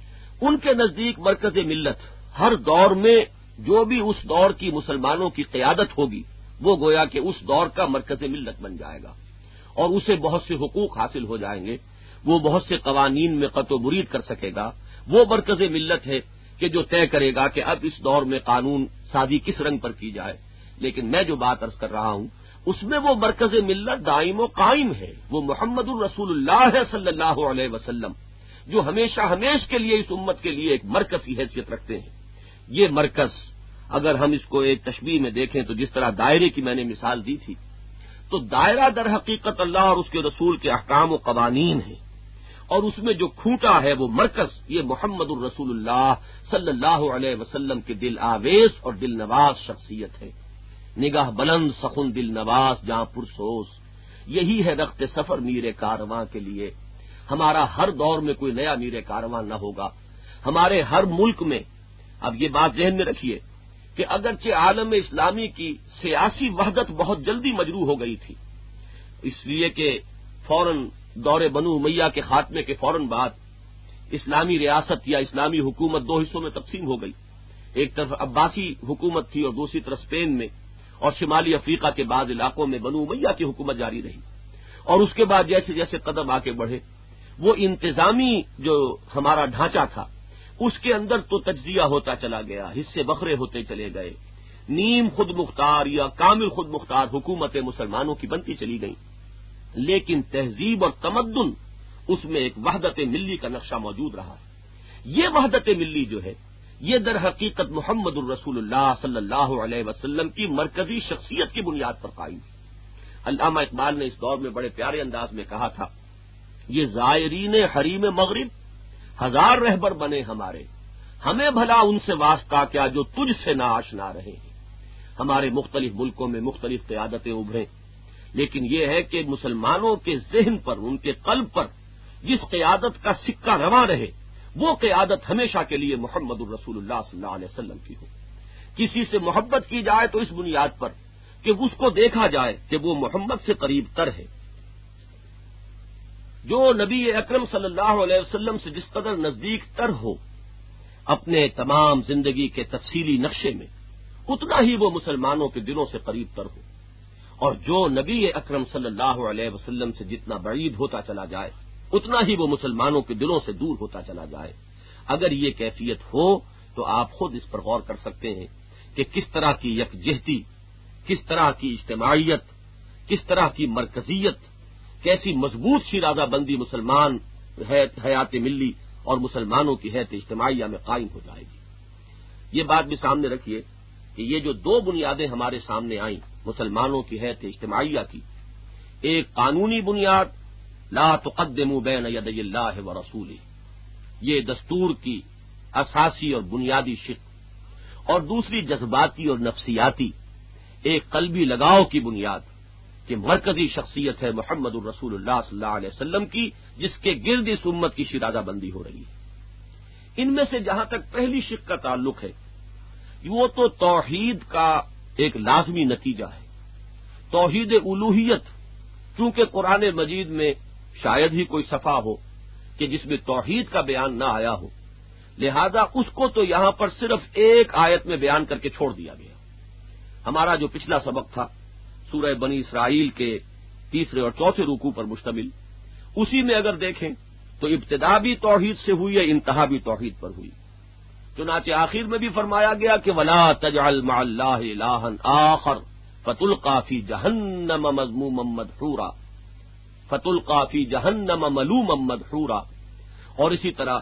S1: ان کے نزدیک مرکز ملت ہر دور میں جو بھی اس دور کی مسلمانوں کی قیادت ہوگی وہ گویا کہ اس دور کا مرکز ملت بن جائے گا، اور اسے بہت سے حقوق حاصل ہو جائیں گے، وہ بہت سے قوانین میں قطع و برید کر سکے گا۔ وہ مرکز ملت ہے کہ جو طے کرے گا کہ اب اس دور میں قانون سازی کس رنگ پر کی جائے۔ لیکن میں جو بات عرض کر رہا ہوں اس میں وہ مرکز ملت دائم و قائم ہے، وہ محمد الرسول اللہ ہے صلی اللہ علیہ وسلم، جو ہمیشہ ہمیش کے لیے اس امت کے لیے ایک مرکز کی حیثیت رکھتے ہیں۔ یہ مرکز اگر ہم اس کو ایک تشبیہ میں دیکھیں تو جس طرح دائرے کی میں نے مثال دی تھی، تو دائرہ در حقیقت اللہ اور اس کے رسول کے احکام و قوانین ہیں، اور اس میں جو کھوٹا ہے وہ مرکز یہ محمد الرسول اللہ صلی اللہ علیہ وسلم کے دل آویز اور دل نواز شخصیت ہے۔ نگاہ بلند سخن دل نواز جہاں پرسوز، یہی ہے رخت سفر میر کارواں کے لیے۔ ہمارا ہر دور میں کوئی نیا میر کارواں نہ ہوگا، ہمارے ہر ملک میں۔ اب یہ بات ذہن میں رکھیے کہ اگرچہ عالم اسلامی کی سیاسی وحدت بہت جلدی مجروح ہو گئی تھی، اس لیے کہ فوراً دور بنو امیہ کے خاتمے کے فوراً بعد اسلامی ریاست یا اسلامی حکومت دو حصوں میں تقسیم ہو گئی، ایک طرف عباسی حکومت تھی اور دوسری طرف اسپین میں اور شمالی افریقہ کے بعض علاقوں میں بنو امیہ کی حکومت جاری رہی، اور اس کے بعد جیسے جیسے قدم آگے بڑھے وہ انتظامی جو ہمارا ڈھانچہ تھا اس کے اندر تو تجزیہ ہوتا چلا گیا، حصے بکھرے ہوتے چلے گئے، نیم خود مختار یا کامل خود مختار حکومتیں مسلمانوں کی بنتی چلی گئیں، لیکن تہذیب اور تمدن اس میں ایک وحدت ملی کا نقشہ موجود رہا ہے۔ یہ وحدت ملی جو ہے یہ در حقیقت محمد الرسول اللہ صلی اللہ علیہ وسلم کی مرکزی شخصیت کی بنیاد پر قائم ہے۔ علامہ اقبال نے اس دور میں بڑے پیارے انداز میں کہا تھا، یہ زائرین حریم مغرب ہزار رہبر بنے ہمارے، ہمیں بھلا ان سے واسطہ کیا جو تجھ سے نہ آشنا رہے ہیں۔ ہمارے مختلف ملکوں میں مختلف قیادتیں ابھریں، لیکن یہ ہے کہ مسلمانوں کے ذہن پر ان کے قلب پر جس قیادت کا سکہ رواں رہے وہ قیادت ہمیشہ کے لیے محمد الرسول اللہ صلی اللہ علیہ وسلم کی ہو۔ کسی سے محبت کی جائے تو اس بنیاد پر کہ اس کو دیکھا جائے کہ وہ محمد سے قریب تر ہے۔ جو نبی اکرم صلی اللہ علیہ وسلم سے جس قدر نزدیک تر ہو اپنے تمام زندگی کے تفصیلی نقشے میں، اتنا ہی وہ مسلمانوں کے دلوں سے قریب تر ہو، اور جو نبی اکرم صلی اللہ علیہ وسلم سے جتنا بعید ہوتا چلا جائے اتنا ہی وہ مسلمانوں کے دلوں سے دور ہوتا چلا جائے۔ اگر یہ کیفیت ہو تو آپ خود اس پر غور کر سکتے ہیں کہ کس طرح کی یکجہتی، کس طرح کی اجتماعیت، کس طرح کی مرکزیت، کیسی مضبوط شیرازہ بندی مسلمان حیات ملی اور مسلمانوں کی حیات اجتماعیہ میں قائم ہو جائے گی۔ یہ بات بھی سامنے رکھیے کہ یہ جو دو بنیادیں ہمارے سامنے آئیں مسلمانوں کی حیات اجتماعیہ کی، ایک قانونی بنیاد لا تقدموا بین یدی اللہ ورسولہ، یہ دستور کی اساسی اور بنیادی شق، اور دوسری جذباتی اور نفسیاتی ایک قلبی لگاؤ کی بنیاد کہ مرکزی شخصیت ہے محمد الرسول اللہ صلی اللہ علیہ وسلم کی، جس کے گرد اس امت کی شیرازہ بندی ہو رہی ہے۔ ان میں سے جہاں تک پہلی شق کا تعلق ہے وہ تو توحید کا ایک لازمی نتیجہ ہے، توحید الوہیت۔ چونکہ قرآن مجید میں شاید ہی کوئی صفحہ ہو کہ جس میں توحید کا بیان نہ آیا ہو، لہذا اس کو تو یہاں پر صرف ایک آیت میں بیان کر کے چھوڑ دیا گیا۔ ہمارا جو پچھلا سبق تھا سورہ بنی اسرائیل کے تیسرے اور چوتھے رکوع پر مشتمل، اسی میں اگر دیکھیں تو ابتدا بھی توحید سے ہوئی ہے، انتہا بھی توحید پر ہوئی۔ چنانچہ آخر میں بھی فرمایا گیا کہ وَلَا تَجْعَلْ مَعَ اللَّهِ إِلَٰهًا آخَرَ فَتُلْقَىٰ فِي جَهَنَّمَ مَذْمُومًا مَدْحُورًا فَتُلْقَىٰ فِي جَهَنَّمَ مَلُومًا مَدْحُورًا۔ اور اسی طرح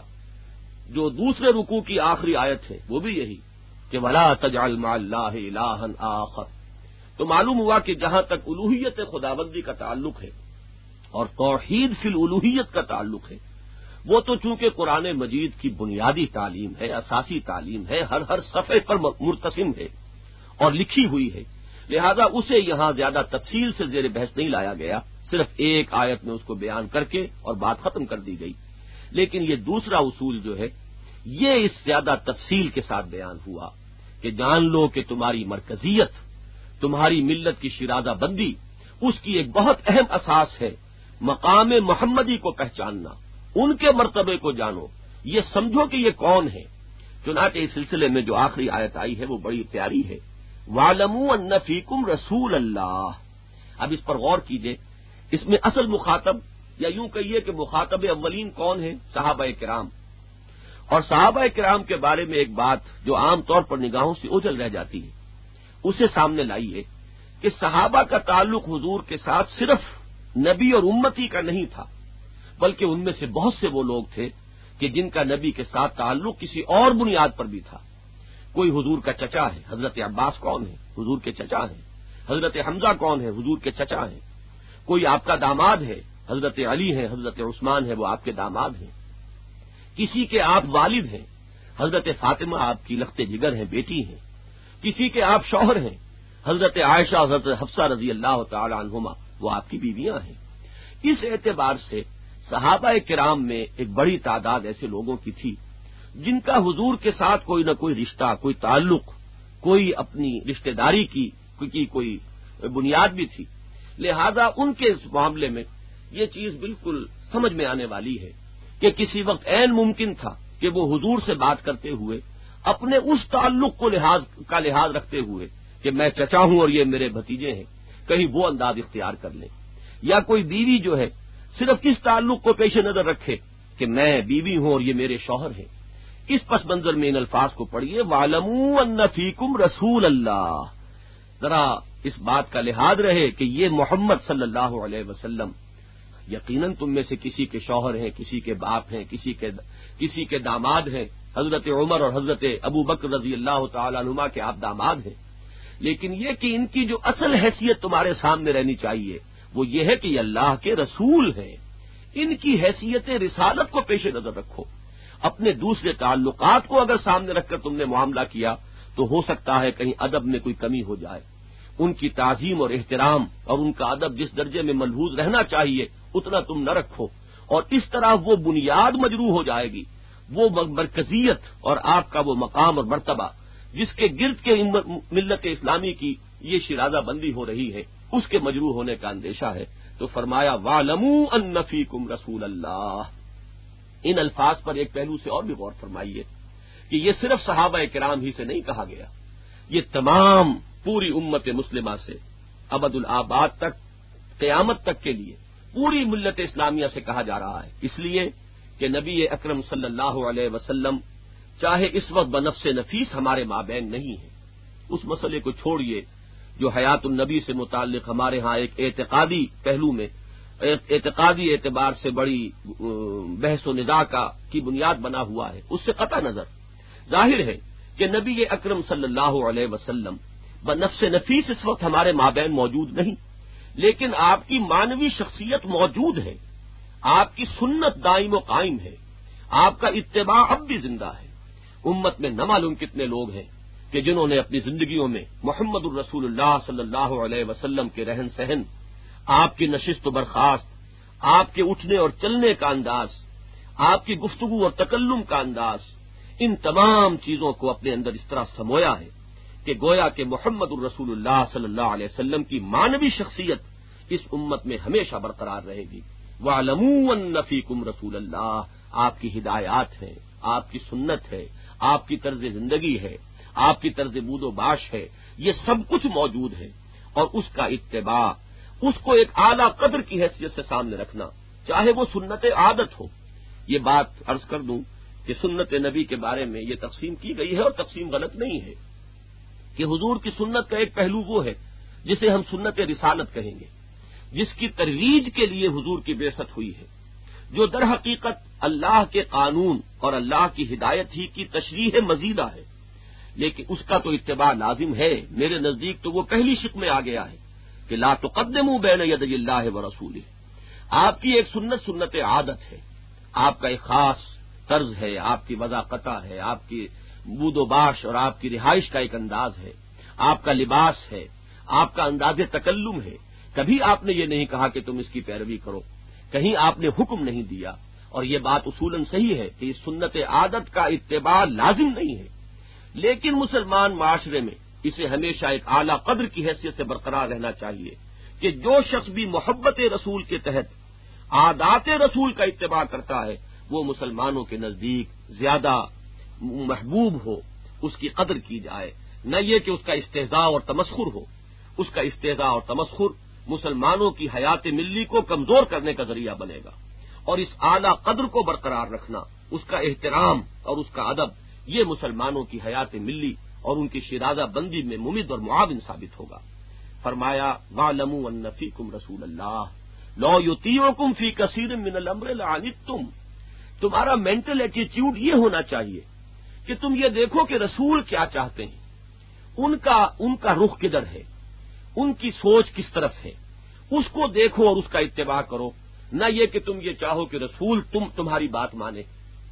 S1: جو دوسرے رکوع کی آخری آیت ہے وہ بھی یہی کہ وَلَا تَجْعَلْ مَعَ اللَّهِ إِلَٰهًا آخَرَ۔ تو معلوم ہوا کہ جہاں تک الوہیت خداوندی کا تعلق ہے اور توحید فی الالوہیت کا تعلق ہے، وہ تو چونکہ قرآن مجید کی بنیادی تعلیم ہے، اساسی تعلیم ہے، ہر صفحے پر مرتسم ہے اور لکھی ہوئی ہے، لہذا اسے یہاں زیادہ تفصیل سے زیر بحث نہیں لایا گیا، صرف ایک آیت میں اس کو بیان کر کے اور بات ختم کر دی گئی۔ لیکن یہ دوسرا اصول جو ہے یہ اس زیادہ تفصیل کے ساتھ بیان ہوا کہ جان لو کہ تمہاری مرکزیت، تمہاری ملت کی شیرازہ بندی اس کی ایک بہت اہم اساس ہے مقام محمدی کو پہچاننا، ان کے مرتبے کو جانو، یہ سمجھو کہ یہ کون ہے۔ چنانچہ اس سلسلے میں جو آخری آیت آئی ہے وہ بڑی پیاری ہے، وَاعْلَمُوا أَنَّ فِيكُمْ رَسُولَ اللَّهِ۔ اب اس پر غور کیجئے، اس میں اصل مخاطب یا یوں کہیے کہ مخاطب اولین کون ہیں؟ صحابہ کرام۔ اور صحابہ کرام کے بارے میں ایک بات جو عام طور پر نگاہوں سے اوجھل رہ جاتی ہے اسے سامنے لائیے کہ صحابہ کا تعلق حضور کے ساتھ صرف نبی اور امتی کا نہیں تھا، بلکہ ان میں سے بہت سے وہ لوگ تھے کہ جن کا نبی کے ساتھ تعلق کسی اور بنیاد پر بھی تھا۔ کوئی حضور کا چچا ہے، حضرت عباس کون ہے؟ حضور کے چچا ہیں۔ حضرت حمزہ کون ہے؟ حضور کے چچا ہیں۔ کوئی آپ کا داماد ہے، حضرت علی ہے، حضرت عثمان ہے، وہ آپ کے داماد ہیں۔ کسی کے آپ والد ہیں، حضرت فاطمہ آپ کی لخت جگر ہیں، بیٹی ہیں۔ کسی کے آپ شوہر ہیں، حضرت عائشہ، حضرت حفصہ رضی اللہ تعالی عنہما، وہ آپ کی بیویاں ہیں۔ اس اعتبار سے صحابہ کرام میں ایک بڑی تعداد ایسے لوگوں کی تھی جن کا حضور کے ساتھ کوئی نہ کوئی رشتہ، کوئی تعلق، کوئی اپنی رشتہ داری کی کوئی بنیاد بھی تھی۔ لہذا ان کے اس معاملے میں یہ چیز بالکل سمجھ میں آنے والی ہے کہ کسی وقت عین ممکن تھا کہ وہ حضور سے بات کرتے ہوئے اپنے اس تعلق کو لحاظ رکھتے ہوئے کہ میں چچا ہوں اور یہ میرے بھتیجے ہیں، کہیں وہ انداز اختیار کر لیں، یا کوئی بیوی جو ہے صرف اس تعلق کو پیش نظر رکھے کہ میں بیوی ہوں اور یہ میرے شوہر ہیں۔ اس پس منظر میں ان الفاظ کو پڑھیے، وَاعْلَمُوا أَنَّ فِيكُمْ رَسُولَ اللَّهِ، ذرا اس بات کا لحاظ رہے کہ یہ محمد صلی اللہ علیہ وسلم یقیناً تم میں سے کسی کے شوہر ہیں، کسی کے باپ ہیں، کسی کے داماد ہیں۔ حضرت عمر اور حضرت ابو بکر رضی اللہ تعالی عنہما کے آپ داماد ہیں، لیکن یہ کہ ان کی جو اصل حیثیت تمہارے سامنے رہنی چاہیے وہ یہ ہے کہ یہ اللہ کے رسول ہیں۔ ان کی حیثیت رسالت کو پیش نظر رکھو۔ اپنے دوسرے تعلقات کو اگر سامنے رکھ کر تم نے معاملہ کیا تو ہو سکتا ہے کہیں ادب میں کوئی کمی ہو جائے۔ ان کی تعظیم اور احترام اور ان کا ادب جس درجے میں ملحوظ رہنا چاہیے اتنا تم نہ رکھو، اور اس طرح وہ بنیاد مجروح ہو جائے گی، وہ مرکزیت اور آپ کا وہ مقام اور مرتبہ جس کے گرد کے ملت اسلامی کی یہ شیرازہ بندی ہو رہی ہے اس کے مجروح ہونے کا اندیشہ ہے۔ تو فرمایا وَاعْلَمُوا أَنَّ فِيكُمْ رَسُولَ اللَّهِ۔ ان الفاظ پر ایک پہلو سے اور بھی غور فرمائیے کہ یہ صرف صحابہ کرام ہی سے نہیں کہا گیا، یہ تمام پوری امت مسلمہ سے ابد الآباد تک، قیامت تک کے لیے پوری ملت اسلامیہ سے کہا جا رہا ہے، اس لیے کہ نبی اکرم صلی اللہ علیہ وسلم چاہے اس وقت بنفس نفیس ہمارے مابین نہیں ہے، اس مسئلے کو چھوڑیے جو حیات النبی سے متعلق ہمارے ہاں ایک اعتقادی پہلو میں اعتقادی اعتبار سے بڑی بحث و نزاع کی بنیاد بنا ہوا ہے، اس سے قطع نظر ظاہر ہے کہ نبی اکرم صلی اللہ علیہ وسلم بنفس نفیس اس وقت ہمارے مابین موجود نہیں، لیکن آپ کی مانوی شخصیت موجود ہے، آپ کی سنت دائم و قائم ہے، آپ کا اتباع اب بھی زندہ ہے۔ امت میں نہ معلوم کتنے لوگ ہیں کہ جنہوں نے اپنی زندگیوں میں محمد الرسول اللہ صلی اللہ علیہ وسلم کے رہن سہن، آپ کی نشست و برخاست، آپ کے اٹھنے اور چلنے کا انداز، آپ کی گفتگو اور تکلم کا انداز، ان تمام چیزوں کو اپنے اندر اس طرح سمویا ہے کہ گویا کہ محمد الرسول اللہ صلی اللہ علیہ وسلم کی مانوی شخصیت اس امت میں ہمیشہ برقرار رہے گی۔ وَاعْلَمُوا أَنَّ فِيكُمْ رَسُولَ اللَّهِ، آپ کی ہدایات ہیں، آپ کی سنت ہے، آپ کی طرز زندگی ہے، آپ کی طرز بود و باش ہے، یہ سب کچھ موجود ہے، اور اس کا اتباع، اس کو ایک اعلیٰ قدر کی حیثیت سے سامنے رکھنا، چاہے وہ سنت عادت ہو۔ یہ بات عرض کر دوں کہ سنت نبی کے بارے میں یہ تقسیم کی گئی ہے اور تقسیم غلط نہیں ہے کہ حضور کی سنت کا ایک پہلو وہ ہے جسے ہم سنت رسالت کہیں گے، جس کی ترویج کے لیے حضور کی بعثت ہوئی ہے، جو در حقیقت اللہ کے قانون اور اللہ کی ہدایت ہی کی تشریح مزیدہ ہے، لیکن اس کا تو اتباع لازم ہے۔ میرے نزدیک تو وہ پہلی شق میں آ گیا ہے کہ لا تقدموا بین یدی اللہ ورسولہ۔ آپ کی ایک سنت عادت ہے، آپ کا ایک خاص طرز ہے، آپ کی وضاقتہ ہے، آپ کی بود و باش اور آپ کی رہائش کا ایک انداز ہے، آپ کا لباس ہے، آپ کا انداز تکلم ہے۔ کبھی آپ نے یہ نہیں کہا کہ تم اس کی پیروی کرو، کہیں آپ نے حکم نہیں دیا، اور یہ بات اصولاً صحیح ہے کہ اس سنت عادت کا اتباع لازم نہیں ہے، لیکن مسلمان معاشرے میں اسے ہمیشہ ایک اعلیٰ قدر کی حیثیت سے برقرار رہنا چاہیے کہ جو شخص بھی محبت رسول کے تحت عادات رسول کا اتباع کرتا ہے وہ مسلمانوں کے نزدیک زیادہ محبوب ہو، اس کی قدر کی جائے، نہ یہ کہ اس کا استہزاء اور تمسخر ہو۔ اس کا استہزاء اور تمسخر مسلمانوں کی حیات ملی کو کمزور کرنے کا ذریعہ بنے گا، اور اس اعلیٰ قدر کو برقرار رکھنا، اس کا احترام اور اس کا ادب، یہ مسلمانوں کی حیات ملی اور ان کی شیرازہ بندی میں ممد اور معاون ثابت ہوگا۔ فرمایا وَاعْلَمُوا أَنَّ فِيكُمْ رَسُولَ اللَّهِ لَوْ يُطِيعُكُمْ فِي كَثِيرٍ مِّنَ الْأَمْرِ لَعَنِتُّمْ۔ تمہارا مینٹل ایٹیٹیوڈ یہ ہونا چاہیے کہ تم یہ دیکھو کہ رسول کیا چاہتے ہیں، ان کا رخ کدھر ہے، ان کی سوچ کس طرف ہے، اس کو دیکھو اور اس کا اتباع کرو، نہ یہ کہ تم یہ چاہو کہ رسول تمہاری بات مانے،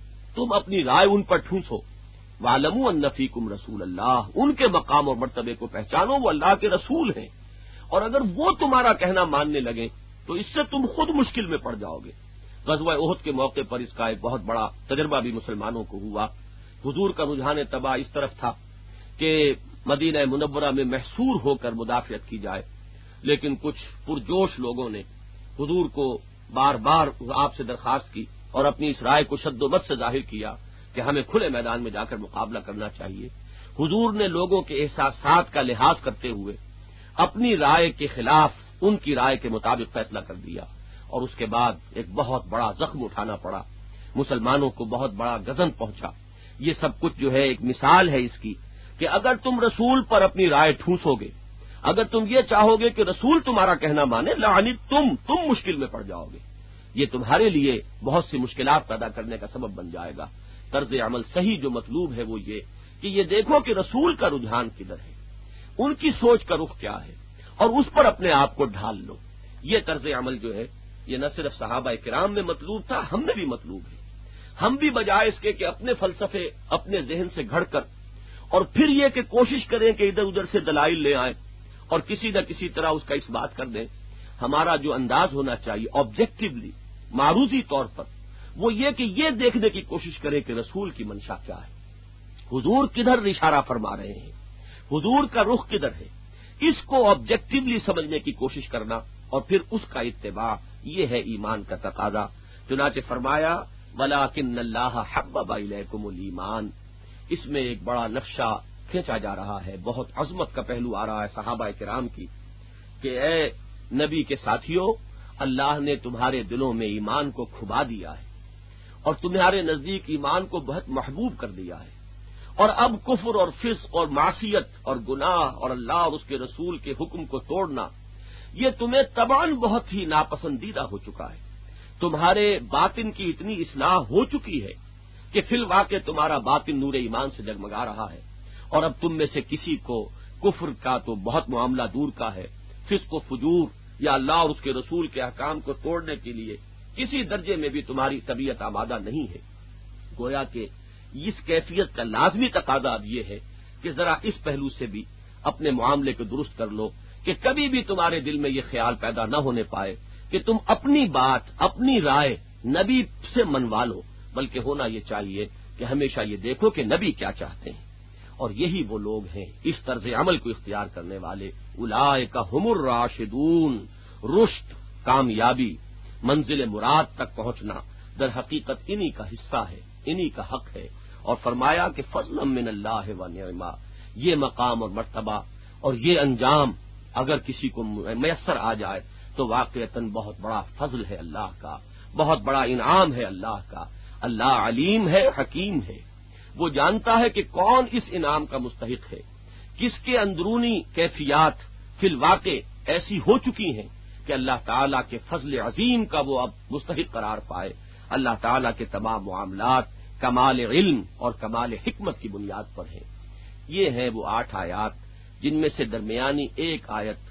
S1: تم اپنی رائے ان پر ٹھونسو۔ وَاعْلَمُوا أَنَّ فِيكُمْ رَسُولَ اللَّهِ، ان کے مقام اور مرتبے کو پہچانو، وہ اللہ کے رسول ہیں، اور اگر وہ تمہارا کہنا ماننے لگیں تو اس سے تم خود مشکل میں پڑ جاؤ گے۔ غزوہ احد کے موقع پر اس کا ایک بہت بڑا تجربہ بھی مسلمانوں کو ہوا۔ حضور کا رجحان تباہ اس طرف تھا کہ مدینہ منورہ میں محصور ہو کر مدافعت کی جائے، لیکن کچھ پرجوش لوگوں نے حضور کو بار بار آپ سے درخواست کی اور اپنی اس رائے کو شد و بد سے ظاہر کیا کہ ہمیں کھلے میدان میں جا کر مقابلہ کرنا چاہیے۔ حضور نے لوگوں کے احساسات کا لحاظ کرتے ہوئے اپنی رائے کے خلاف ان کی رائے کے مطابق فیصلہ کر دیا، اور اس کے بعد ایک بہت بڑا زخم اٹھانا پڑا، مسلمانوں کو بہت بڑا غضب پہنچا۔ یہ سب کچھ جو ہے ایک مثال ہے اس کی کہ اگر تم رسول پر اپنی رائے ٹھونسو گے، اگر تم یہ چاہو گے کہ رسول تمہارا کہنا مانے، لعنی تم مشکل میں پڑ جاؤ گے، یہ تمہارے لیے بہت سی مشکلات پیدا کرنے کا سبب بن جائے گا۔ طرز عمل صحیح جو مطلوب ہے وہ یہ کہ یہ دیکھو کہ رسول کا رجحان کدھر ہے، ان کی سوچ کا رخ کیا ہے، اور اس پر اپنے آپ کو ڈھال لو۔ یہ طرز عمل جو ہے یہ نہ صرف صحابہ کرام میں مطلوب تھا، ہم میں بھی مطلوب ہے۔ ہم بھی بجائے اس کے کہ اپنے فلسفے اپنے ذہن سے گھڑ کر اور پھر یہ کہ کوشش کریں کہ ادھر ادھر سے دلائل لے آئیں اور کسی نہ کسی طرح اس کا اس بات کر دیں، ہمارا جو انداز ہونا چاہیے آبجیکٹولی، معروضی طور پر، وہ یہ کہ یہ دیکھنے کی کوشش کرے کہ رسول کی منشا کیا ہے، حضور کدھر اشارہ فرما رہے ہیں، حضور کا رخ کدھر ہے، اس کو آبجیکٹولی سمجھنے کی کوشش کرنا اور پھر اس کا اتباع، یہ ہے ایمان کا تقاضا۔ چنانچہ فرمایا وَلَٰكِنَّ اللَّهَ حَبَّبَ إِلَيْكُمُ الْإِيمَانَ، اس میں ایک بڑا نقشہ کھینچا جا رہا ہے، بہت عظمت کا پہلو آ رہا ہے صحابہ کرام کی کہ اے نبی کے ساتھیوں، اللہ نے تمہارے دلوں میں ایمان کو کھبا دیا ہے اور تمہارے نزدیک ایمان کو بہت محبوب کر دیا ہے، اور اب کفر اور فسق اور معصیت اور گناہ اور اللہ اور اس کے رسول کے حکم کو توڑنا یہ تمہیں طبعاً بہت ہی ناپسندیدہ ہو چکا ہے، تمہارے باطن کی اتنی اصلاح ہو چکی ہے کہ فی الواقع تمہارا باطن نور ایمان سے جگمگا رہا ہے، اور اب تم میں سے کسی کو کفر کا تو بہت معاملہ دور کا ہے، فسق و فجور یا اللہ اور اس کے رسول کے احکام کو توڑنے کے لیے کسی درجے میں بھی تمہاری طبیعت آمادہ نہیں ہے۔ گویا کہ اس کیفیت کا لازمی تقاضا اب یہ ہے کہ ذرا اس پہلو سے بھی اپنے معاملے کو درست کر لو کہ کبھی بھی تمہارے دل میں یہ خیال پیدا نہ ہونے پائے کہ تم اپنی بات اپنی رائے نبی سے منوا لو، بلکہ ہونا یہ چاہیے کہ ہمیشہ یہ دیکھو کہ نبی کیا چاہتے ہیں، اور یہی وہ لوگ ہیں اس طرز عمل کو اختیار کرنے والے، اولئک ھم الراشدون، رشد، کامیابی، منزل مراد تک پہنچنا در حقیقت انہی کا حصہ ہے، انہی کا حق ہے، اور فرمایا کہ فضلا من اللہ و نعما، یہ مقام اور مرتبہ اور یہ انجام اگر کسی کو میسر آ جائے تو واقعتاً بہت بڑا فضل ہے اللہ کا، بہت بڑا انعام ہے اللہ کا۔ اللہ علیم ہے، حکیم ہے، وہ جانتا ہے کہ کون اس انعام کا مستحق ہے، کس کے اندرونی کیفیات فی الواقع ایسی ہو چکی ہیں کہ اللہ تعالیٰ کے فضل عظیم کا وہ اب مستحق قرار پائے۔ اللہ تعالیٰ کے تمام معاملات کمال علم اور کمال حکمت کی بنیاد پر ہیں۔ یہ ہیں وہ 8 آیات جن میں سے درمیانی ایک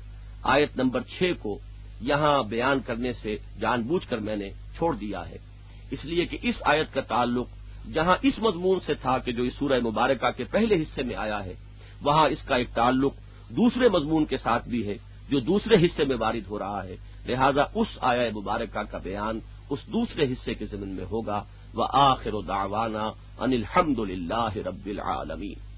S1: آیت نمبر 6 کو یہاں بیان کرنے سے جان بوجھ کر میں نے چھوڑ دیا ہے، اس لیے کہ اس آیت کا تعلق جہاں اس مضمون سے تھا کہ جو اس سورہ مبارکہ کے پہلے حصے میں آیا ہے، وہاں اس کا ایک تعلق دوسرے مضمون کے ساتھ بھی ہے جو دوسرے حصے میں وارد ہو رہا ہے، لہذا اس آیہ مبارکہ کا بیان اس دوسرے حصے کے ضمن میں ہوگا۔ وآخر دعوانا ان الحمد للہ رب العالمین۔